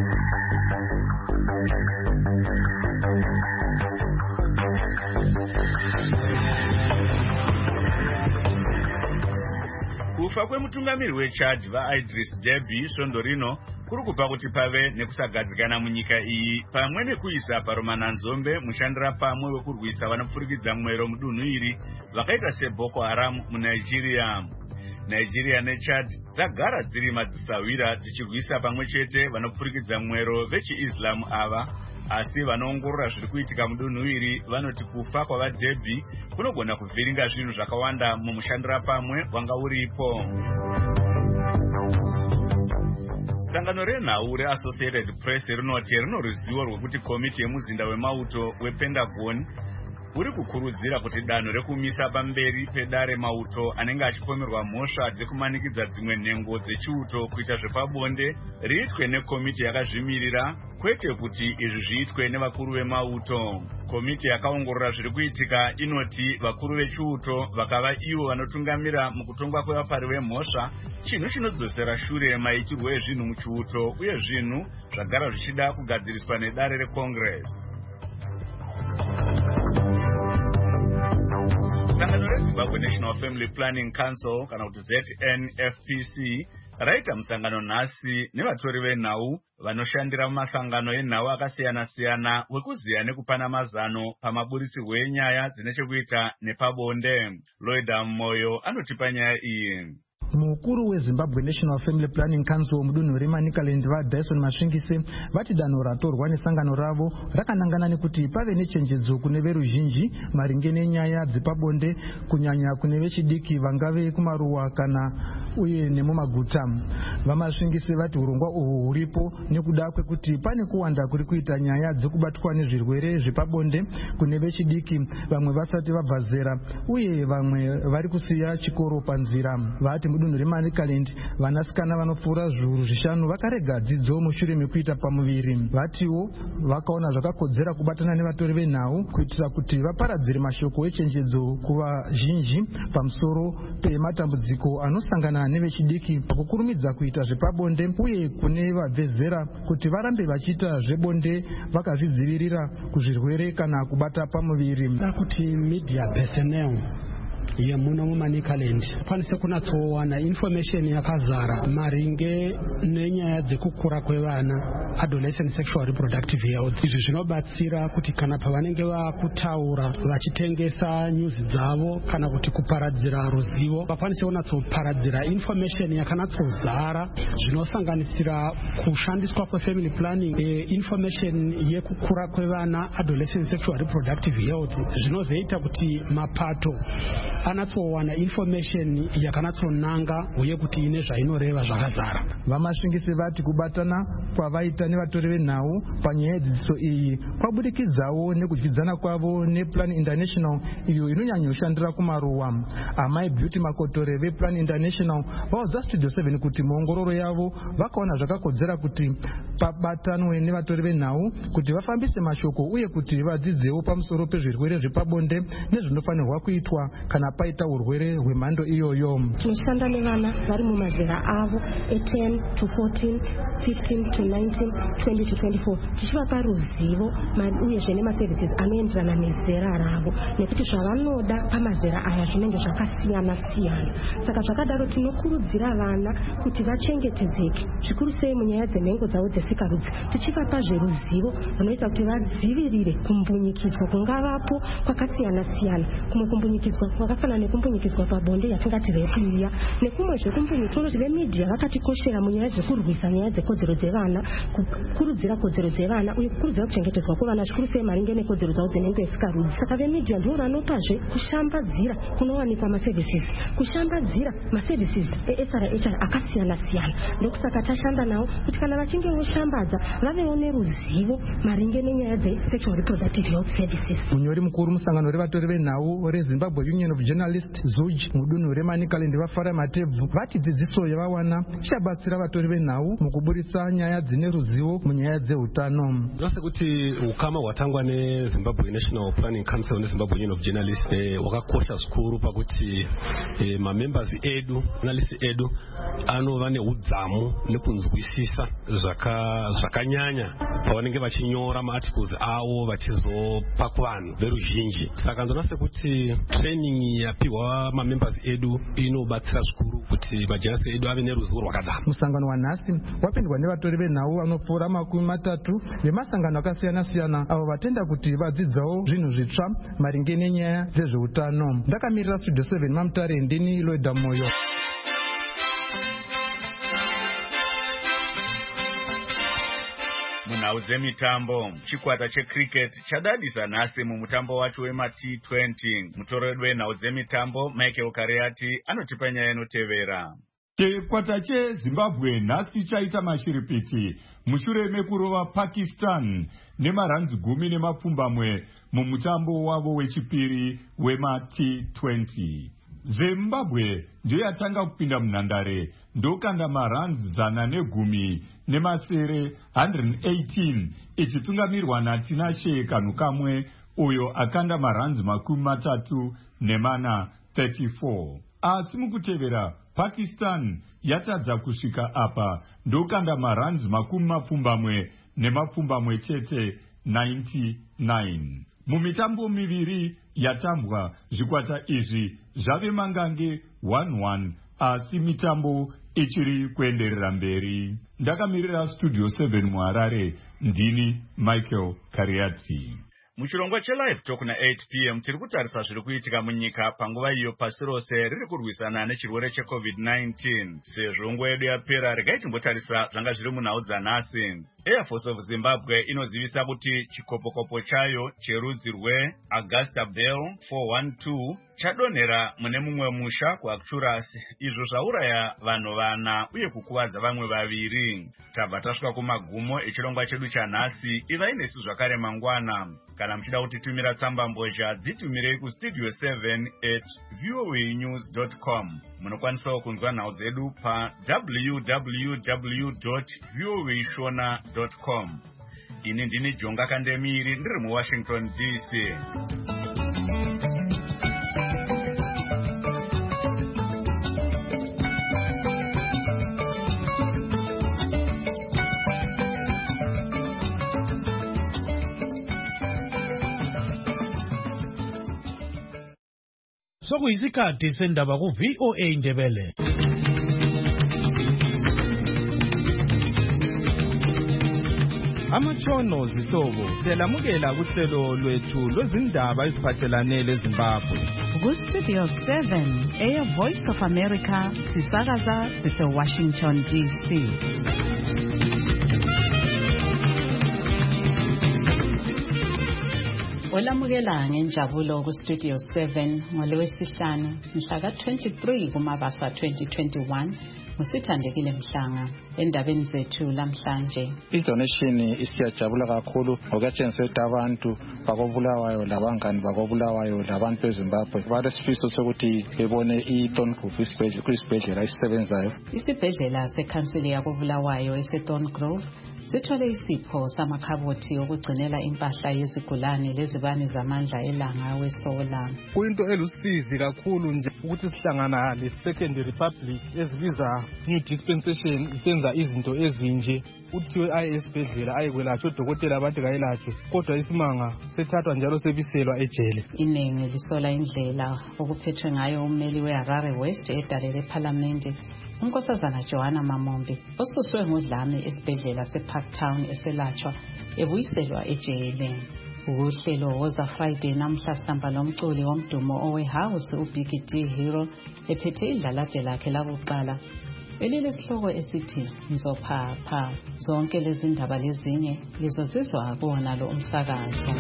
Kufa kwemutungamiri weChad vaIdris Deby svondo rino kuri kupa kuti pave nekusagadzikana munyika iyi pamwe nekuisa paromananzombe mushandira pamwe wekurwisa vanopfurikidza mwero mudunhu iri vakaita seBoko Haram muNigeria. Nigeria neChad dzagara dziri madzisawira dzichirwisa pamwe chete vanopfurikidza mwero vechiIslam ava, asi vanoongorora zviri kuitika mudunhu iri vanoti kufa kwavaDeby kunogona kuvhiringa zvinhu zvakawanda mumushandira pamwe wanga uripo. Sangano renhau reAssociated Press rinoti rino ruzivo rwekuti komiti yemuzinda wemauto wePentagon uri kukurudzira kuti danho rekumisa pamberi pedare mauto anenge achipomerwa mhosva dzekumanikidza dzimwe nhengo dzechiuto kuita zvepabonde riitwe nekomiti yakazvimirira kwete kuti izvi zviitwe nevakuru vemauto. Komiti yakaongorora zviri kuitika inoti vakuru vechiuto vakava ivo vanotungamira mukutongwa kwevapari vemhosva, chinhu chinodzosera shure maitirwo ezvinhu muchiuto uye zvinhu zvagara zvichida kugadziriswa nedare reCongress. Sangano reZimbabwe National Family Planning Council kana kuti ZNFPC raita musangano nhasi nevatori venhau vanoshandira mumasangano enhau akasiyana-siyana wekuziya nekupana mazano pamaburisirwo enyaya dzine chekuita nepabonde. Lloyd Moyo anotipa nyaya iyi. Mukuru weZimbabwe National Family Planning Council mudunhu reManicaland vaDyson Masvingise vati danho ratorwa nesangano ravo rakanangana nekuti pave nechenjedzo kune veruzhinji maringe nenyaya dzepabonde kunyanya kune vechidiki vangave kumaruwa kana uye nemumaguta. Vamasvingisi vati urongwa uhwu huripo nekuda kwekuti pane kuwanda kuri kuita nyaya dzekubatwa nezvirwere zvepabonde kune vechidiki, vamwe vasati vabva zera uye vamwe vari kusiya chikoro panzira. Vati mudunhu reManicaland vanasikana vanopfuura zviuru 5 vakarega dzidzo mushure mekuita pamuviri. Vatiwo vakaona zvakakodzera kubatana nevatori venhau kuitira kuti vaparadzire mashoko echenjedzo kuvazhinji pamusoro pematambudziko anosangana nevechidiki pakukurumidza kuita zvepabonde uye kune vabve zera kuti varambe vachiita zvebonde vakazvidzivirira kuzvirwere kana kubata pamuviri. Kuti media personnel yemuno muManicaland kwanise kunatsowana information yakazara maringe nenyaya dzekukura kwevana, adolescent sexual reproductive health. Izvi zvinobatsira kuti kana pavanenge vakutaura vachitengesa news dzavo kana kuti kuparadzira ruzivo vakwanise kunatsoparadzira information yakanatsozara zvinosanganisira kushandiswa kwefamily planning, information yekukura kwevana, adolescent sexual reproductive health, zvinozoita kuti mapato anatsowana information yakanatsonanga uye kuti ine zvainoreva zvakazara. Vamasvingisi vati kubatana kwavaita nevatori venhau panyaya yedzidziso iyi kwabudikidzawo nekudyidzana kwavo nePlan International iyo inonyanyoshandira kumaruwa. Amai Beauty Makotore vePlan International vaudza Studio 7 kuti muongororo yavo vakaona zvakakodzera kuti pabatanwe nevatori venhau kuti vafambise mashoko uye kuti vadzidzewo pamusoro pezvirwere zvepabonde nezvinofanirwa kuitwa kana paita urwere hwemhando iyoyo. Tinoshanda nevana vari mumazera avo 10 to 14, 15 to 19, 20 to 24 tichivapa ruzivo uyezve nemaservices anoenderana nezera ravo nekuti zvavanoda pamazera aya zvinenge zvakasiyana siyana. Saka zvakadaro tinokurudzira vana kuti vachengetedzeke zvikuru sei munyaya dzenhengo dzavo dzesikarudzi, tichivapa zveruzivo runoita kuti vadzivirire kumbunyikidzwa kungavapo kwakasiyana siyana. Kumwe kumbunyikidzwa kwakafanana nekumbunyikidzwa pabonde yatingati rape iya, nekumwe zvekumbunyikidzwa vemedia vakatikoshera munyaya dzekurwisa nyaya dzekodzero dzevana, kukurudzira kodzero dzevana uye kukurudzira kuchengetedzwa kwevana zvikuru sei maringe nekodzero dzavo dzenhengo yesikarudzi. Saka vemedia ndivo vanopazve kushambadzira kunowanikwa maservices, kushambadzira maservices eSRHR akasiyana siyana. Ndokusaka tashanda navo kuti kana vachinge voshambadza vavewo neruzivo maringe nenyaya dzesexual reproductive health services. Munyori mukuru musangano revatori venhau reZimbabwe Union of Journalists ZUJ mudunhu reManicaland vafara matebvu vati dzidziso yavawana ichabatsira vatori venhau mukuburitsa nyaya dzine ruzivo munyaya dzeutano. Ndose kuti ukama hwatangwa neZimbabwe National Planning Council neZimbabwe Union of Journalists wakakosha zvikuru pakuti mamembers edu, journalists edu anova neudzamu nekunzwisisa zvakanyanya pavanenge vachinyora maarticles avo vachizopa kuvanhu veruzhinji. Saka ndinose kuti training yapiwa mamembers edu inobatsira zvikuru kuti majournalists edu ave neruzivo rwakadzama. Musangano wanhasi wapindwa nevatori venhau vanopfuura 30 vemasangano akasiyana siyana avo vatenda kuti vadzidzawo zvinhu zvitsva maringe nenyaya dzezveutano. Ndakamirira Studio 7 Mamutare, ndini Loida Moyo. Munhau dzemitambo, chikwata checricket chadadisa nhasi mumutambo wacho wemaT20. Mutori wenhau dzemitambo Michael Kariati anotipa nyaya inotevera. Chikwata cheZimbabwe nhasi chaita mashiripiti mushure mekurova Pakistan nemaranzi 10 mumutambo wavo wechipiri wemaT20. Zimbabwe ndiyo yatanga kupinda munhandare ndokanda maranzi 110 118 ichitungamirwa naTinashe Kanukamwe uyo akanda maranzi 34 34. Asi mukutevera Pakistan yatadza kusvika apa ndokanda maranzi 70 chete 99. Mumitambo miviri yatambwa zvikwata izvi zvave mangange 1-1 asi mitambo ichiri kuenderera mberi. Ndakamirira Studio 7 muHarare, ndini Michael Kariati. Muchirongwa cheLive Talk na 8 p.m. tiri kutarisa zviri kuitika munyika panguva iyo pasi rose riri kurwisana nechirwere cheCovid-19. Sezvo nguva yedu yapera regai timbotarisa zvanga zviri munhau dzanhasi. Air Force of Zimbabwe inozivisa kuti chikopokopo chayo cherudzi rweAugusta Bell 412 chadonhera mune mumwe musha kuActurus, izvo zvauraya vanhu 4 uye kukuvadza vamwe 2. Tabva tasvika kumagumo echirongwa chedu chanhasi. Ivai nesu zvakare mangwana. Kana muchida kutitumira tsamba mbozha, dzitumirei kustudio 7@voanews.com. Munokwanisawo kunzwa nhau dzedu pa www.voashona.com. Ini ndini Jonga Kandemiri ndiri muWashington DC. Sokuyisikhathi sendaba ku VOA Indebele. Amatshono zihlobo siyalamukela kuhlelo lwethu lwezindaba eziphathelane leZimbabwe. Ku-Studio 7 Air Voice of America sisakaza sise-Washington DC. Olamukela ngenjabulo ku-Studio 7 ngolwesihlanu mhla ka-23 kuMabasa 2021. Musithandekile Mhlanga endabeni zethu lamhlanje. Idonation isiyajabula kakhulu ngokuyatshengisela ukuthi abantu bakobulawayo labangani bakobulawayo labantu beZimbabwe balesifiso sokuthi bebone iThorn Grove kwisibhedlela esisebenzayo. Isibhedlela sekhansili yakobulawayo eseThorn Grove sithole isipho samakhabothi okugcinela impahla yezigulane lezibane zamandla elanga wesola. Kuyinto elusizi kakhulu nje ukuthi sihlangana le-Second Republic ezibiza new dispensation isenza izinto ezinje. Uthiwe aye esibhedlela ayekwelatshwa odokotela abantu kayelatshwe, kodwa isimanga sethathwa njalo sebiselwa ejele. Iningi lisola indlela okuphethwe ngayo ummeli weHarare West edalele ePhalamende uNkosazana Joanna Mamombe osuswe ngodlame esibhedlela seParktown eselatshwa ebuyiselwa ejele. Uhlelo woza Friday namhla sihamba lomculi womdumo owehouse uBiggie D Hero ephethe idlalade lakhe lakuqala elilesihloko esithi Ngizophapha. Zonke lezi ndaba lezinye lizozizwa kuwona lo umsakazo.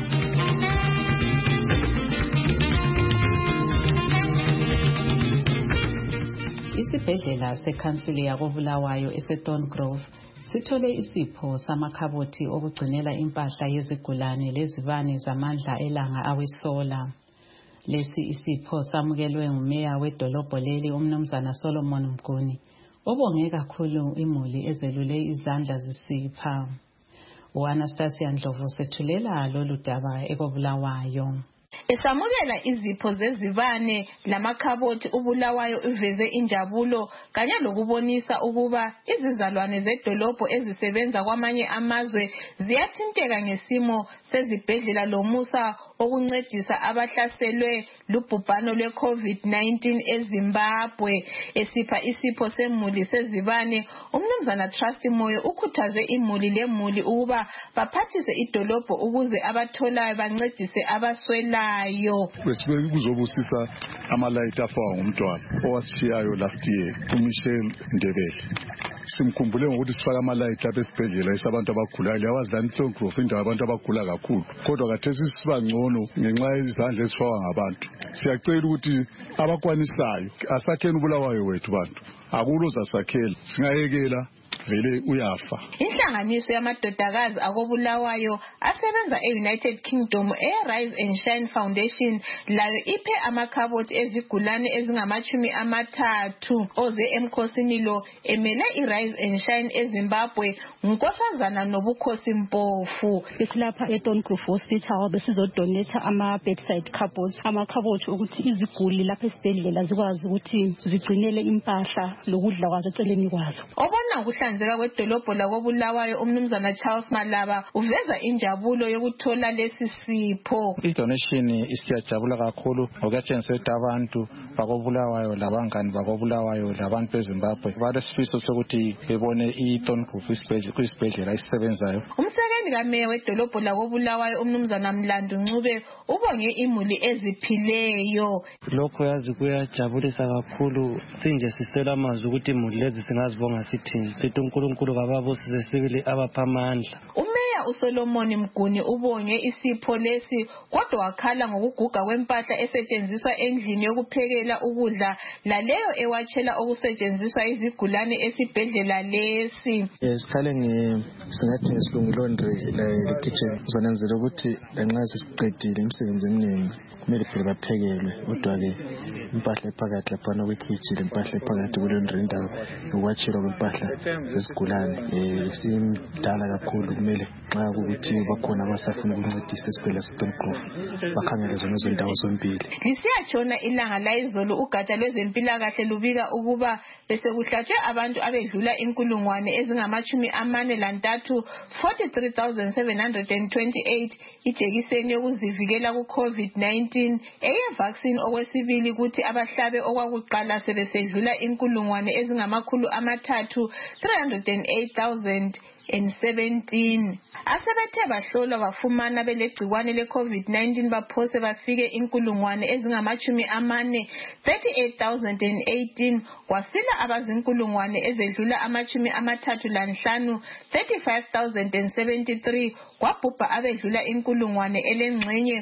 Isibhedlela sekhansili yakobulawayo eseThorn Grove sithole isipho samakhabothi okugcinela impahla yezigulane lezibane zamandla elanga awesola. Lesi isipho samukelwe ngumeya wedolobho leli umnumzana Solomon Mguni obonge kakhulu imuli ezelule izandla zisipha. U-Anastasia Ndlovu sethulela lolu daba ekobulawayo. Esamukela izipho zezibane lamakhabothi ubulawayo iveze injabulo kanye lokubonisa ukuba izizalwane zedolobho ezisebenza kwamanye amazwe ziyathinteka ngesimo sezibhedlela lomusa okuncedisa abahlaselwe lubhubhano lwe-COVID-19 eZimbabwe. Esipha isipho semuli sezibane, umnumzana Trust Moyo ukhuthaze imuli lemuli ukuba baphathise idolobho ukuze abatholayo bancedise abaswelayo. Besibeke kuzobusisa amalayithi afawa ngumntwana owasishiyayo last year uMichelle Ndebele. Simkhumbule ngokuthi sifaka amalayithi lapha esibhedlela esabantu abagulayo. Liyawazana iThorn Grove indawo abantu abagula kakhulu, kodwa khathesi siba ngcono ngenxa yezandla ezifakwa ngabantu. Siyacela ukuthi abakwanisayo asakheni ubulawayo wethu bantu, akuloza sakhela singayekela vele uyafa. Inhlanganiso yamadodakazi akobulawayo asebenza e-United Kingdom e-Rise and Shine Foundation layo iphe amakhabothi ezigulane ezingama-30 oze emkhosini lo emele i-Rise and Shine eZimbabwe ngunkosazana Nobukhosi Mpofu. Besilapha eThorn Grove Hospital besizodonetha ama-bedside cupboards, amakhabothi ukuthi iziguli lapha esibhedlela zikwazi ukuthi zigcinele impahla lokudla kwazo eceleni kwazo. Obona ukuhlanzeka kwedolobho lakobulawayo umnumzana Charles Malaba uveza injabulo yokuthola lesi sipho. Idonation isiyajabula kakhulu ngokuyatshengisela ukuthi abantu bakobulawayo labangani bakobulawayo labantu beZimbabwe balesifiso sokuthi bebone iThorn Grove kwisibhedlela esisebenzayo. Umsekeli likameya wedolobho lakobulawayo umnumzana Mlandu Ncube ubonge imuli eziphileyo. Lokho yazi kuyajabulisa kakhulu, sinje sisela amazwi ukuthi imuli lezi singazibonga sithini. Sithi uNkulunkulu kababusise sibili abapha amandla. Umeya uSolomon Mguni ubonge isipho lesi kodwa wakhala ngokuguga kwempahla esetshenziswa endlini yokuphekela ukudla laleyo ewatshela okusetshenziswa izigulane esibhedlela lesi. Sikhale singathi ngesilungu laundry la kitchen uzonenzela ukuthi nxa sesiqedile imisebenzi eminingi kumele fike baphekelwe kodwa-ke impahla ephakathi laphana kwikhitchen impahla ephakathi kulaundry indawo yokuwatshelwa kwempahla zesigulane simdala kakhulu. Kumele nxa kukuthi bakhona abasafuna ukuncedisa esibhedlela seStonecroft bakhangele zonezo ndawo zombili. Lisiyatshona ilanga layizolo ugatsha lwezempilakahle lubika ukuba besekuhlatshwe abantu abedlula 43,043 43,728 ijekiseni yokuzivikela ku-COVID-19 eye-vaccine okwesibili kuthi abahlabe okwakuqala sebesedlula 308,017. Asebethe bahlolwa bafumana belegcikwane le-COVID-19 baphose bafike 38,018 kwasila abazinkulungwane ezedlula 35 35,073 kwabhubha abedlula inkulungwane elengxenye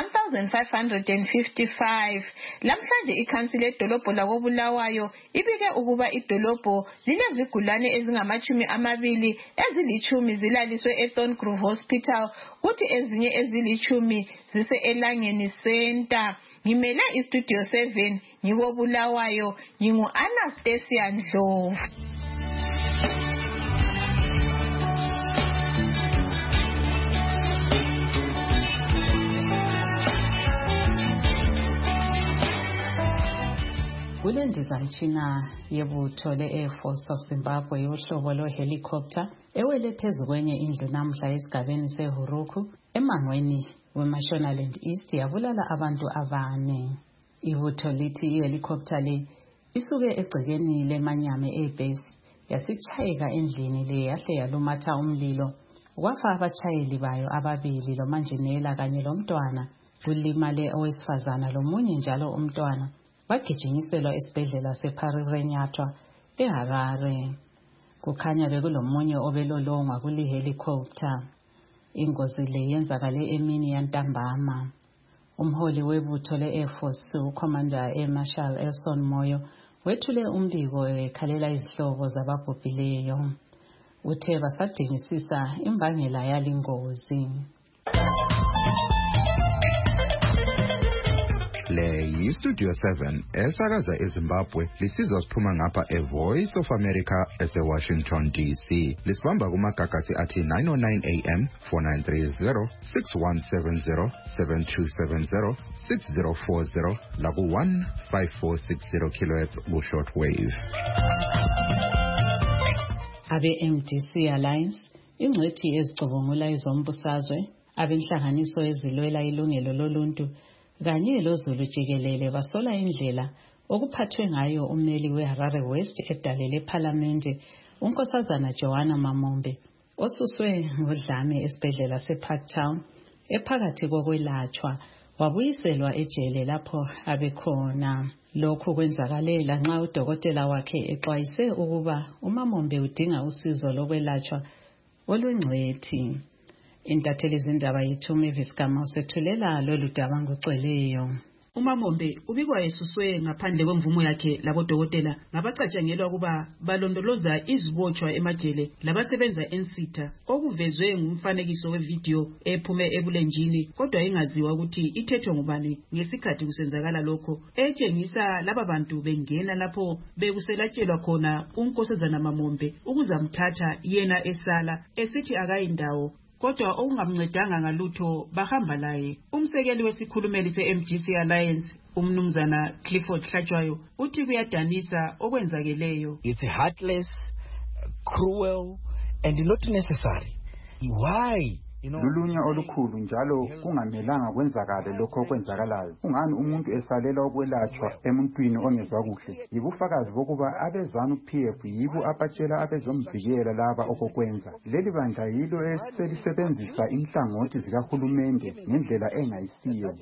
1,555. Lamhlanje ikhansili edolobho lakobulawayo ibike ukuba idolobho lilezigulane ezingama-20 ezili-10 zilaliswe eThorngrove Hospital kuthi ezinye ezili-10 zise Elangeni Center. Ngimele iStudio 7 ngikobulawayo ngingu-Anastasia Ndlovu. Kule ndizamtshina yebutho le-Air Force of Zimbabwe yohlobo lo-helicopter ewele phezu kwenye indlu namhla esigabeni seHuruku emangweni weMashonaland East yabulala abantu 4. Ibutho lithi ihelicopter le isuke egcekeni leManyame Airbase yasitshayeka endlini le yahle yalumatha umlilo kwafa abatshayeli bayo 2 lomanjinela kanye lomntwana. Kulimale owesifazana lomunye njalo umntwana. Bagijinyiselwa esibhedlela seParirenyatwa eHarare. Kukhanya bekulomunye obelolongwa kuli helicopter. Ingozi le yenzakale emini yantambama. Umholi webutho le-Air Force uCommander Air Marshal Elson Moyo wethule umbiko ekhalela izihlobo zababhubhileyo. Uthe basadingisisa imbangela yalingozi. Le yiStudio 7 esakaza eZimbabwe lisizwa siphuma ngapha eVoice of America eseWashington DC. Lisibamba kumagagasi athi 909 AM 4930 6170 7270 6040 laku 15460 kHz ku shortwave. Abe-MDC Alliance ingcwethi ezicubungula izombusazwe abenhlanganiso ezilwela ilungelo loluntu kanye loZulu jikelele basola indlela okuphathwe ngayo ummeli weHarare West edalele ePhalamende unkosazana Joanna Mamombe osuswe ngodlame esibhedlela seParktown ephakathi kokwelatshwa wabuyiselwa ejele lapho abekhona. Lokhu kwenzakale lanxa udokotela wakhe exwayise ukuba uMamombe udinga usizo lokwelatshwa olwengcwethi. Intatheli zindaba yethu Mavis Gama usethulela lolu daba ngocweleyo. uMamombe ubikwa esuswe ngaphandle kwemvumo yakhe labodokotela ngabacatshangelwa kuba balondoloza izibotshwa emajele labasebenza ensitha okuvezwe ngumfanekiso wevideo ephume ebulenjini kodwa ingaziwa ukuthi ithethwe ngubani ngesikhathi kusenzakala lokho etshengisa laba bantu bengena lapho bekuselatshelwa khona unkosazana Mamombe ukuzamthatha yena esala esithi akayindawo kodwa okungamncedanga ngalutho bahamba laye. Umsekeli wesikhulumeli se-MDC Alliance umnumzana Clifford Hlatshwayo uthi kuyadanisa okwenzakeleyo. It's heartless, cruel and not necessary. Why lulunya olukhulu njalo kungamelanga kwenzakale lokho okwenzakalayo. Kungani umuntu esalela ukwelatshwa emuntwini ongezwa kuhle? Yibufakazi bokuba abezanu-PF yibo abatshela abezomvikela laba okokwenza. Leli bandla yilo eselisebenzisa inhlangothi zikahulumende ngendlela engayisiyo.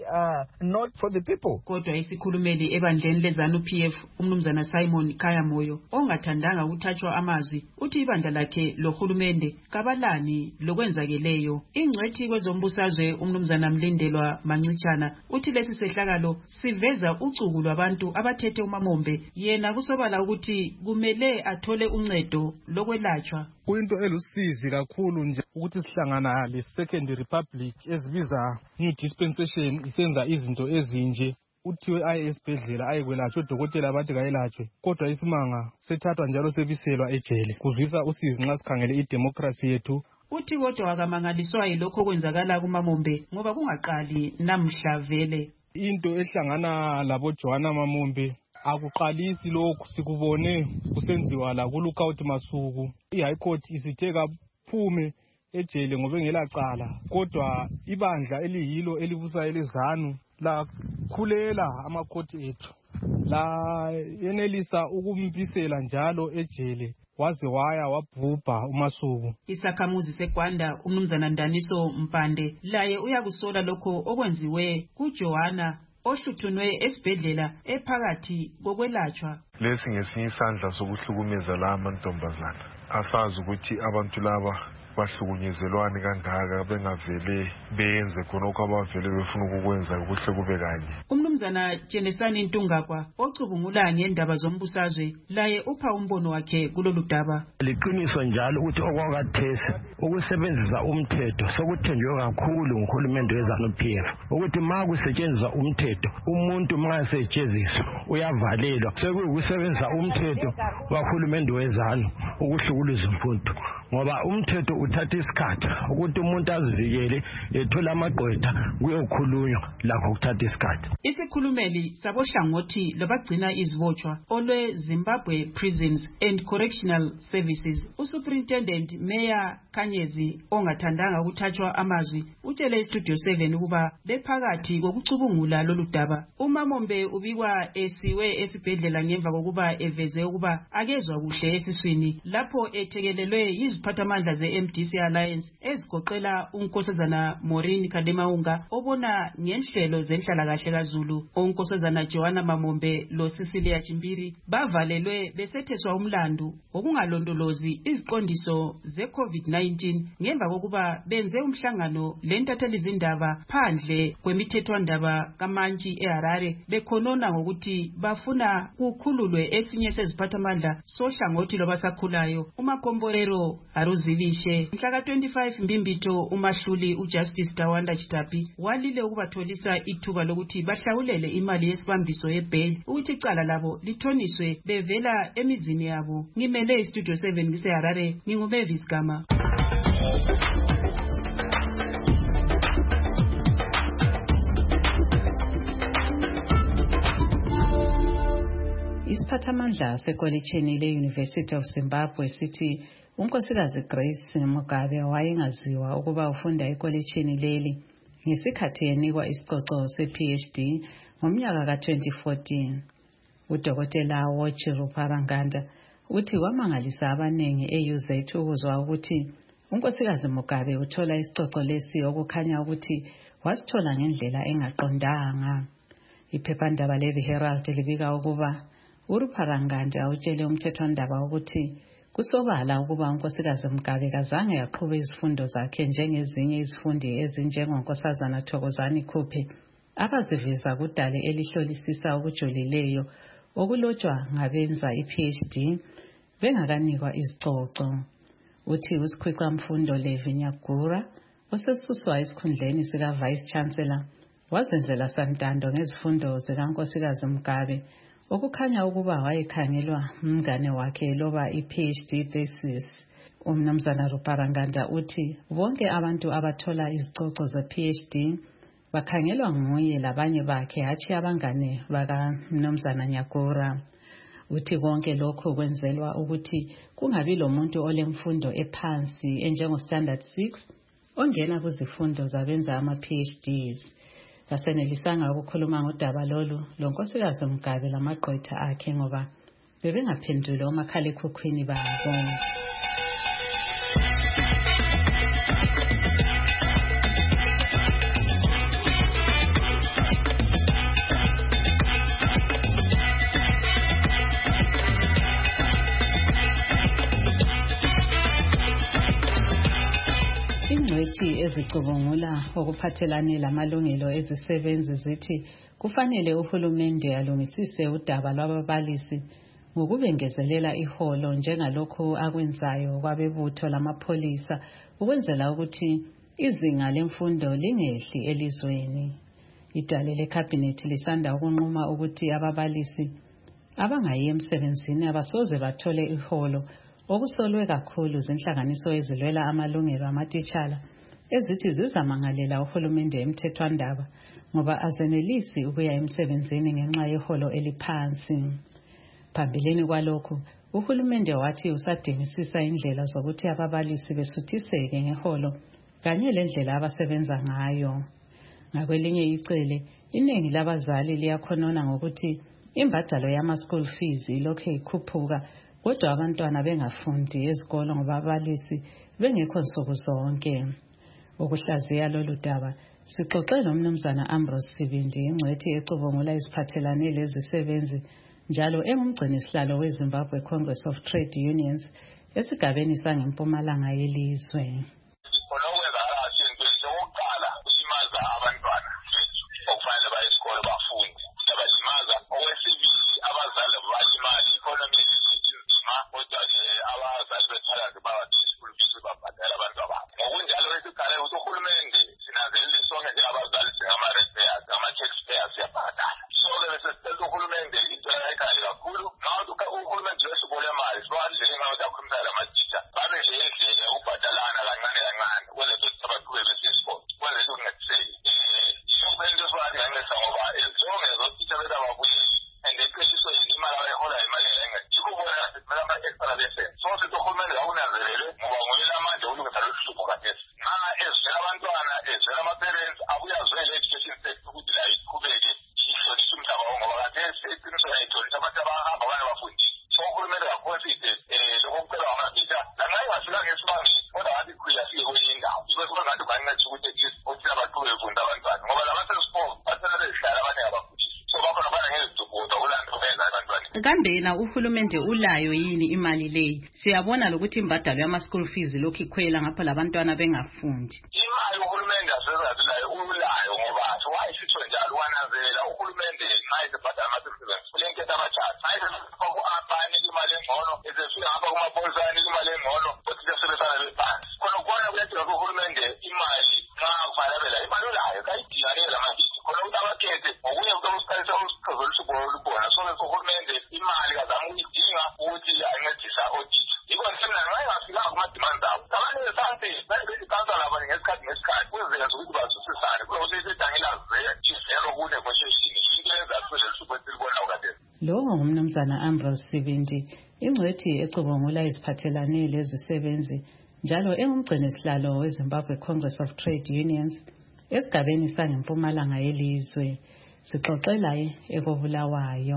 Kodwa isikhulumeli ebandleni lezanu-PF umnumzana Simon Kayamoyo ongathandanga ukuthatshwa amazwi uthi ibandla lakhe lohulumende kabalani lokwenzakeleyo. Ingcwethi kwezombusazwe umnumzana Mlindelwa Mancitshana uthi lesi sehlakalo siveza ucuku lwabantu abathethe uMamombe yena kusobala ukuthi kumele athole uncedo lokwelatshwa. Kuyinto elusizi kakhulu nje ukuthi sihlangana le-Second Republic ezibiza new dispensation isenza izinto ezinje. Uthiwe aye esibhedlela ayekwelatshwa odokotela abathi kayelatshwe, kodwa isimanga sethathwa njalo sebiselwa ejele. Kuzwisa usizi nxa sikhangele idemocracy yethu. Uthi kodwa akamangaliswa yilokho okwenzakala kuMamombe ngoba kungaqali namhla vele. Into ehlangana labo Joanna Mamombe akuqalisi lokhu, sikubone kusenziwa la ku-Lookout Masuku. I-High Court isithe kaphume ejele ngoba engelacala, kodwa ibandla eliyilo elibusayo elezanu lakhulela amakhoti ethu, la yenelisa ukumpisela njalo ejele waze waya wabhubha uMasuku. Isakhamuzi seGwanda umnumzana Ndaniso Mpande laye uyakusola lokho okwenziwe kuJohana oshuthunwe esibhedlela ephakathi kokwelatshwa. Lesi ngesinye isandla sokuhlukumeza la amantombazana. Asazi ukuthi abantu laba bahlukunyezelwane kangaka bengavele beyenze khonokho abavele befuna ukukwenza kuhle kube kanye. Umnumzana Jenesani Ntungakwa ocubungula ngendaba zombusazwe laye upha umbono wakhe kulolu daba. Liqiniso njalo ukuthi okwakathesi ukusebenzisa umthetho sokuthenjwe kakhulu nguhulumende wezanu-PF ukuthi ma kusetshenziswa umthetho umuntu ma esetshenziswa uyavalelwa. Sekuyikusebenzisa umthetho wahulumende wezanu ukuhlukuluza umuntu ngoba umthetho uthatha isikhathi ukuthi umuntu azivikele ethola amagqwetha kuyokhulunywa lakho kuthatha isikhathi. Isikhulumeli sabohlangothi lobagcina izibotshwa olwe Zimbabwe Prisons and Correctional Services uSuperintendent Meya Kanyezi ongathandanga ukuthatshwa amazwi utshele iStudio 7 ukuba bephakathi kokucubungula lolu daba. uMamombe ubikwa esiwe esibhedlela ngemva kokuba eveze ukuba akezwa kuhle esiswini lapho ethekelelwe yiziphathamandla ze-MDC Alliance ezigoqela unkosazana Maureen Kademaunga obona ngenhlelo zenhlalakahle kaZulu, unkosazana Joanna Mamombe lo Cecilia Chimbiri bavalelwe besetheswa umlandu wokungalondolozi iziqondiso ze-COVID-19 ngemva kokuba benze umhlangano lentatheli izindaba phandle kwemithethwandaba kaMantshi eHarare bekhonona ngokuthi bafuna kukhululwe esinye seziphathamandla sohlangothi lobasakhulayo uMakhomborero Aruzivishe. Mhlaka 25 Mbimbito uMahluli uJustice Tawanda Chitapi walile ukubatholisa ithuba lokuthi bahlawulele imali yesibambiso yebail ukuthi icala labo lithoniswe bevela emizini yabo. Ngimele iStudio 7 ngiseHarare, nginguMavis Gama. Isiphathamandla sekolitsheni le-University of Zimbabwe sithi unkosikazi Grace Mugabe wayengaziwa ukuba ufunda ekolitsheni leli ngesikhathi enikwa isicoco se-PhD ngomnyaka ka-2014. Udokotela Wochiru Paranganda uthi wamangalisa abanengi e-UZ ukuzwa ukuthi unkosikazi Mugabe uthola isicoco lesi okukhanya ukuthi wasithola ngendlela engaqondanga. Iphephandaba le-The Herald libika ukuba uRuparanganda utshele umthethwandaba ukuthi kusobala ukuba unkosikazi Mugabe kazange yaqhubeka izifundo zakhe njengezinye izifundi ezinjengonkosazana Thokozani Khuphe abaziveza kudale elihlolisisa okujulileyo okulotshwa ngabenza iPhD bengakanikwa izicoco. Uthi uSikhwicamfundo Levi Nyagura osesuswa esikhundleni sika Vice Chancellor wazenzela santando ngezifundo zikankosikazi Mugabe okukhanya ukuba wayekhangelwa umngane wakhe loba iPhD thesis. Umnumzana Ruparanganda uthi bonke abantu abathola izicoco ze-PhD bakhangelwa nguye labanye bakhe hatshi abangane bakamnumzana Nyagura. Uthi konke lokho kwenzelwa ukuthi kungabi lomuntu olemfundo ephansi enjengo standard 6 ongena kuzifundo zabenza ama-PhDs. Kasenelisanga ukukhuluma ngodaba lolu lonkosikazi Mugabe lamagqwetha akhe ngoba bebengaphenduli omakhalekhukhwini babo. Ingcwethi ezicubungula okuphathelane lamalungelo ezisebenzi zithi kufanele uhulumende alungisise udaba lwababalisi ngokubengezelela iholo njengalokhu akwenzayo kwabebutho lamapholisa ukwenzela ukuthi izinga lemfundo lingehli elizweni. Idale lekhabhinethi lisanda ukunquma ukuthi ababalisi abangayi emsebenzini abasoze bathole iholo, okusolwe kakhulu zinhlanganiso ezilwela amalungelo amatitshala ezithi zizamangalela uhulumende emthethwandaba ngoba azenelisi ukuya emsebenzini ngenxa yeholo eliphansi. Phambilini kwalokhu, uhulumende wathi usadingisisa indlela zokuthi ababalisi besuthiseke ngeholo kanye lendlela abasebenza ngayo. Ngakwelinye icele, iningi labazali liyakhonona ngokuthi imbadalo yama-school fees ilokhu ikhuphuka kodwa abantwana bengafundi ezikolo ngoba ababalisi bengekho nsuku zonke. Ukuhlaziya lolu daba sixoxe noMnumzana Ambrose Sibindi, ingcwethi ecubungula iziphathelane lezisebenzi njalo engumgcinisihlalo weZimbabwe Congress of Trade Unions esigabeni sangempumalanga yelizwe. Kandena uhulumende ulayo yini imali leyi? Siyabona lokuthi imbadalo yama-school fees lokhu ikhwela ngapha labantwana bengafundi. Imali uhulumende asezazelayo ulayo ngoba wayisitho njalo wanazela uhulumende nxa isebhadala ama-school fees kulenketha abatsha. Abanye imali engcono ezefika ngapha kumapolisani imali engcono futhi besebenzana bebhansi. Khona kubona kuyadinga uhulumende imali nxa kufanele imali ulayo kayidingane lamabhizi khona ukuthi abakhethe ngokunye kutokusikhalisa usiqhezoluhlupho olubona so uhulumende imali kazama ukuyidinga ukuthi ancedisa othisha. Yiko nje mina ngingafika kuma-demands abo abantu esanti beyikansa labo ngesikhathi kwenzeka ukuthi bazwisisane kulokuthi sedangelaze isero ku-negotiation into ezahlupho esilibonayo kade. Lo ngumnumzana Ambrose Sibindi, ingcwethi ecubungula iziphathelane lezisebenzi njalo engumgcinisihlalo weZimbabwe Congress of Trade Unions esigabeni sangempumalanga yelizwe. Sixoxela ekobulawayo.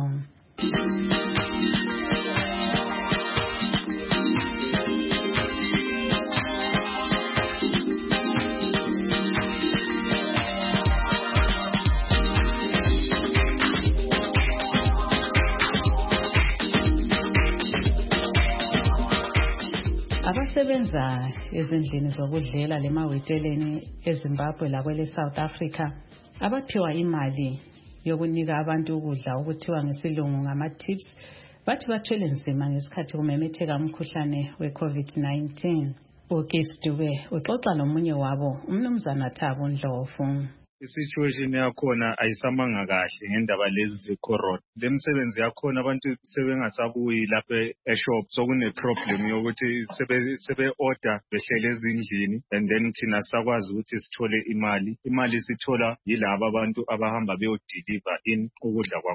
Abasebenza ezindlini zokudlela lemaweteleni eZimbabwe lakwele South Africa abaphiwa imali yokunika abantu ukudla okuthiwa ngesilungu ngama-tips bathi bathwele nzima ngesikhathi kumemetheka umkhuhlane we-COVID-19. uGis Dube uxoxa nomunye wabo uMnumzana Thabo Ndlovu. Isituation yakhona ayisamanga kahle ngendaba lezi zecorona. Lemsebenzi yakhona abantu sebengasabuyi lapha eshop sokune problem yokuthi sebe order behlele ezindlini and then thina sakwazi ukuthi sithole imali sithola yilabo abantu abahamba beyodeliver in ukudla kwakhona.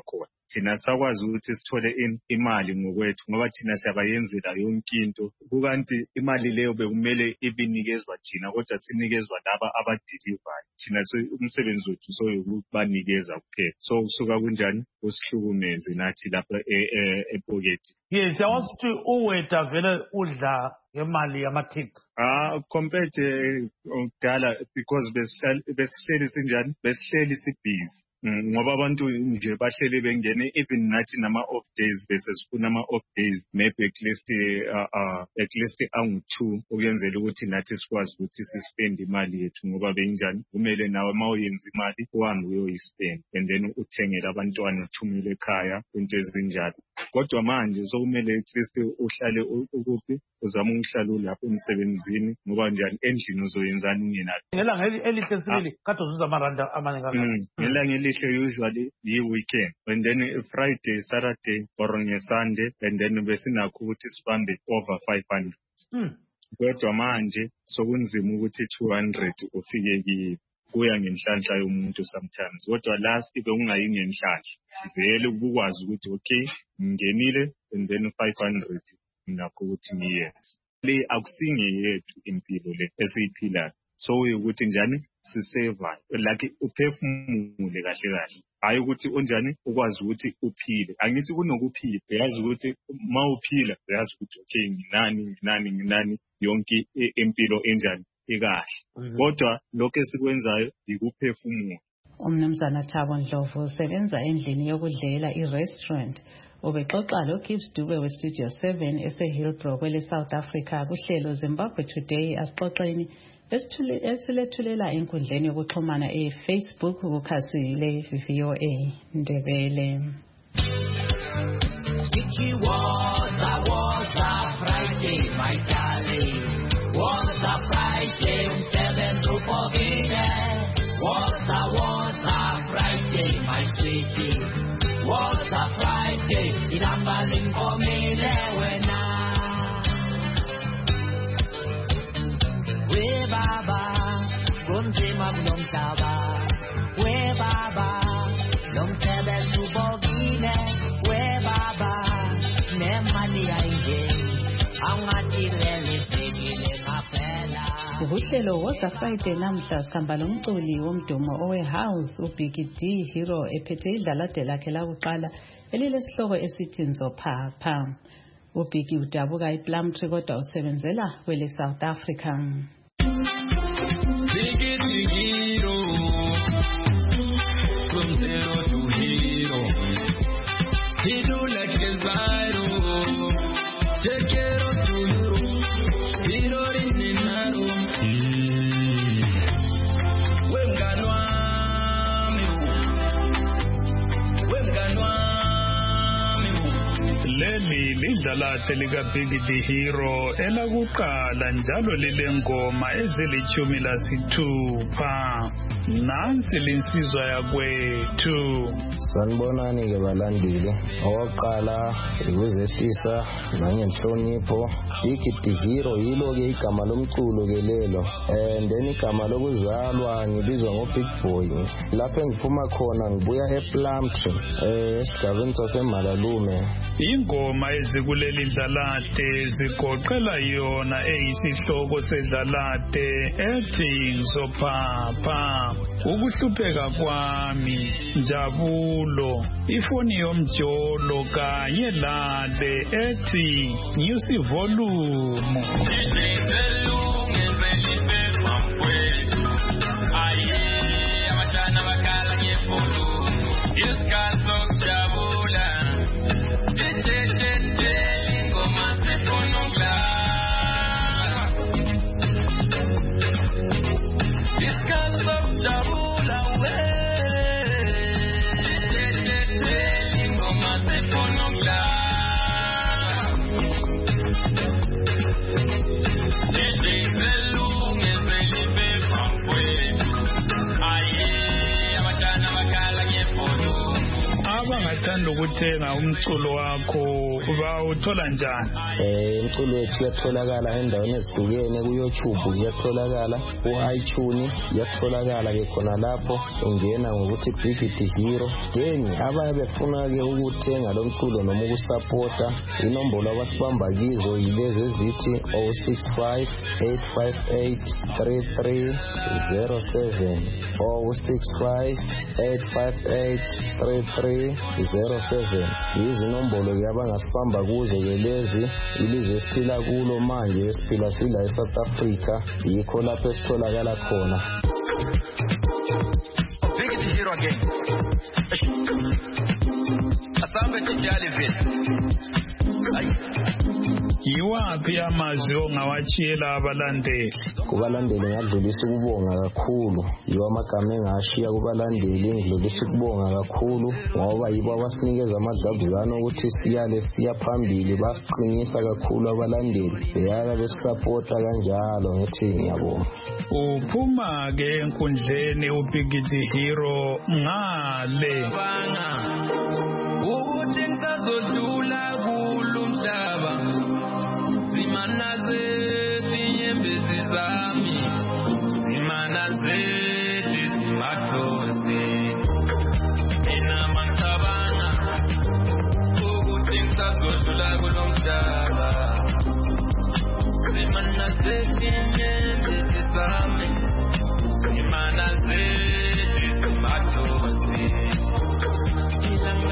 thina sakwazi ukuthi sithole imali ngokwethu ngoba thina siyabayenzela yonke into kukanti imali leyo bekumele ibinikezwa thina kodwa sinikezwa laba abadelivayo thina umsebenzi wethu soyokubanikeza kuphela so kusuka kunjani usihlukumeze nathi lapha epocket. Yes, siyawazi ukuthi uweta vele udla ngemali yamathip. Compared kudala because besihleli sinjani besihleli sibhizi ngoba abantu nje bahleli bengene even nathi nama off days bese sifuna ama off days maybe at least angu-2 ukuyenzela ukuthi nathi sikwazi ukuthi sispend imali yethu ngoba benjani kumele nawe mawuyenza imali uhambe uyoyispend and then uthengele abantwana uthumele ekhaya into ezinjalo kodwa manje sokumele at least uhlale ukuphi uzama ukuhlala lapho emsebenzini ngoba njani endlini uzoyenzani ungenalo ngelanga elihle sibili kade uzuza amaranda amaningi ngelanga usually yi-weekend and then Friday, Saturday or Sunday and then besinakho ukuthi sibambe over 500 kodwa manje sokunzima ukuthi 200 ufike kiyo kuya ngenhlanhla yomuntu sometimes kodwa last bekungayi ngenhlanhla vele ukwazi ukuthi okay ngingenile and then 500 nakho ukuthi ngiyenze le akusinge yethu impilo le esiyiphilayo so ukuthi njani siseva like uphefumule kahle kahle hayi ukuthi unjani ukwazi ukuthi uphile angithi kunokuphila uyazi ukuthi mawuphila uyazi ukuthi okay nginani yonke impilo enjani ekahle kodwa lokho esikwenzayo ikuphefumula. Umnumzana Thabo Ndlovu usebenza endlini yokudlela i-restaurant ubexoxa lo Gibbs Dube we-Studio 7 ese-Hillbrow kwele South Africa kuhlelo Zimbabwe Today asixoxeni esilethulela enkundleni yokuxhumana e-Facebook kukhasi le-VOA Ndebele. Was a Friday, my darling. Was a Friday, umsebenzi upokile. Was a Friday, my sweetie. Was a Friday, ilamba linkomile wena. We baba, kunzima kunomhlaba. We baba, nomsebenzi upokile. We baba, nemali ayingeni. Angathilele sekile ngaphela. Uhlelo woza Friday namhla sikhamba lomculi womdumo owe-house uBiggy D Hero ephethe idlalade lakhe lakuqala elilesihloko esithi Nzophapha. uBiggy udabuka ePlumtree kodwa usebenzela kwele South Africa. Biggy D Hero, from zero to hero. He do like a viral. Take care of you. Hero in the narrow. Leli lidlalade likaBiggy D Hero elakuqala njalo lilengoma ezili-16. Nansi linsizwa yakwethu. Sanibonani ke balandeli. Okokuqala ukuzehlisa nangenhlonipho. Biggy D Hero yilo ke igama lomculo ke lelo. Then igama lokuzalwa ngibizwa ngoBig Boy. Lapho engiphuma khona ngibuya ePlumtree esigabeni saseMalalume. Ingoma ezikuleli dlalade zigoqela yona eyisihloko sedlalade ethi Nzophapha. Ukuhlupheka kwami, Njabulo, ifoni yomjolo kanye lade ethi Nyusi Volume. abangathanda ukuthenga umculo wakho bawuthola njani? Umculo wethu uyatholakala endaweni ezihlukene ku-YouTube, uyatholakala ku-iTunes, uyatholakala ke khona lapho ungena ngokuthi Big Hero. Then abaye befuna-ke ukuthenga lo mculo noma ukusapota, inombolo abasibamba kizo yilezi ezithi 065 858 3307 065 858 3307. Izinombolo-ke abangasibamba kuzo-ke lezi. Ilizwe esiphila kulo manje esiphila sila eSouth Africa, yikho lapho esitholakala khona. Big Hero again. Asambe tijali vile. Yiwaphi amazwi ongawatshiyela abalandeli? Kubalandeli ngadlulisa ukubonga kakhulu. Yiwo amagama engashiya kubalandeli, ngidlulisa ukubonga kakhulu ngoba yibo abasinikeza amadlabuzane ukuthi siyale siya phambili, basiqinisa kakhulu abalandeli. Beyala besipota kanjalo, ngithi ngiyabonga. Uphuma-ke enkundleni uBig Hero ngale ukuthi ngisazodlula kulo mhlaba, zimana zethu inyembezi zami, zimana zethu zimathozi. Mina mangicabanga ukuthi ngisazodlula kulo mhlaba, zimana zethu inyembezi zami, zimana zethu zimathozi.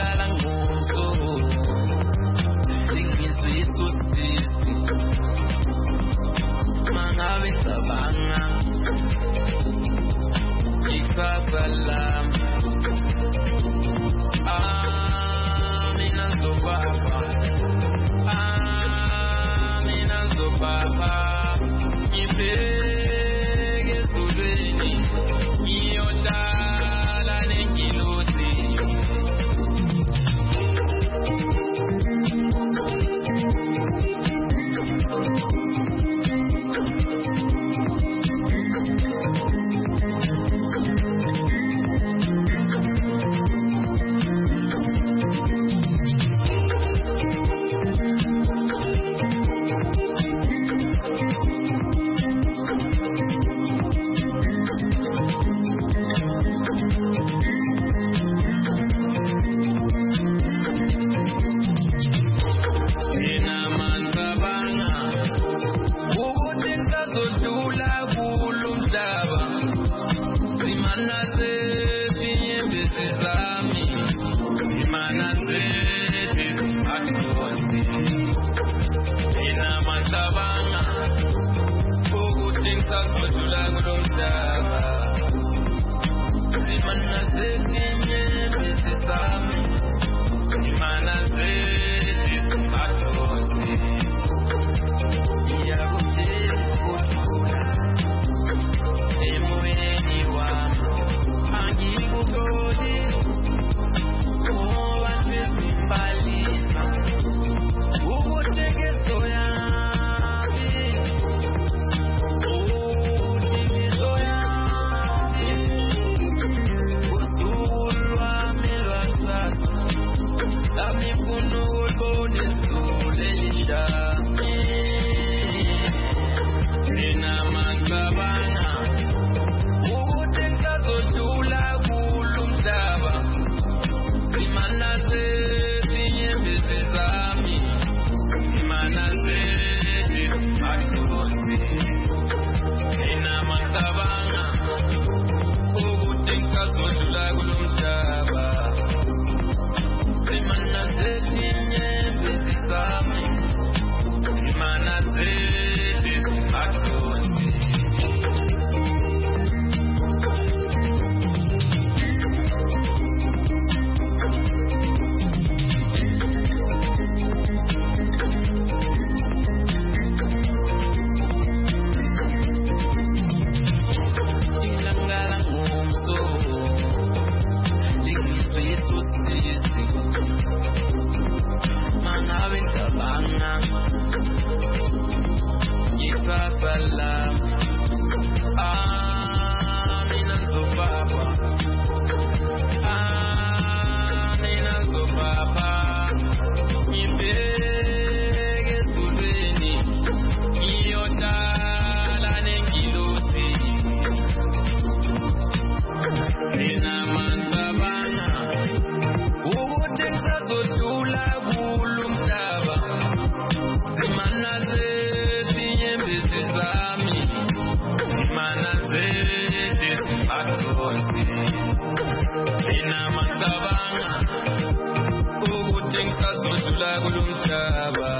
sazodula kulumhlaba zimana zezinyembezi zami zimana zezisiphathonzi thina masabanga ukuthi ngisazodula kulumhlaba.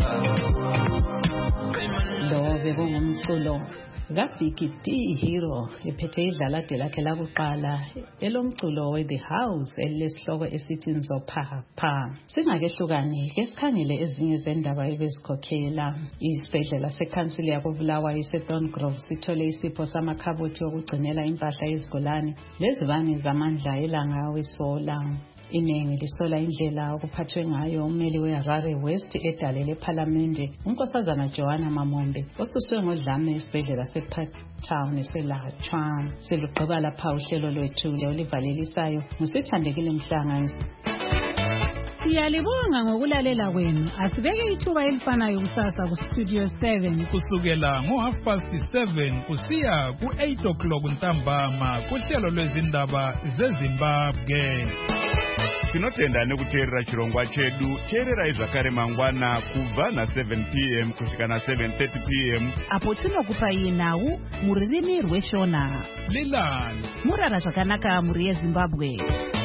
Lo bekungumculo kaBiggy Hero ephethe idlalade lakhe lakuqala elomculo we The House elesihloko esithi Nzophapha. Singakehlukani ke sikhangele ezinye zendaba ebezikhokhela. Isibhedlela sekhansili yakoBulawayo iseThorn Grove sithole isipho samakhabothi okugcinela impahla yezigulane lezibani zamandla elangawe sola. Iningi lisola indlela okuphathwe ngayo ummeli weHarare West edalele ePhalamende unkosazana Joanna Mamombe osuswe ngodlame esibhedlela sePark Town eselatshwa. Siluqhubela lapha uhlelo lwethu olivalelisayo ngusithandekile Mhlanga. Siyalibonga ngokulalela kwenu. Asibeke ithuba elifanayo kusasa kuStudio 7 kusukela ngo7:30 kusiya ku8 ntambama kuhlelo lwezindaba zeZimbabwe. Sinotenda nekuteerera chirongwa chedu. Teerera zvakare mangwana kubva na7 p.m. kusvika na7:30 p.m. apo tinokupa nawu muririmi rweshona. Lilani murara zvakanaka muri yeZimbabwe.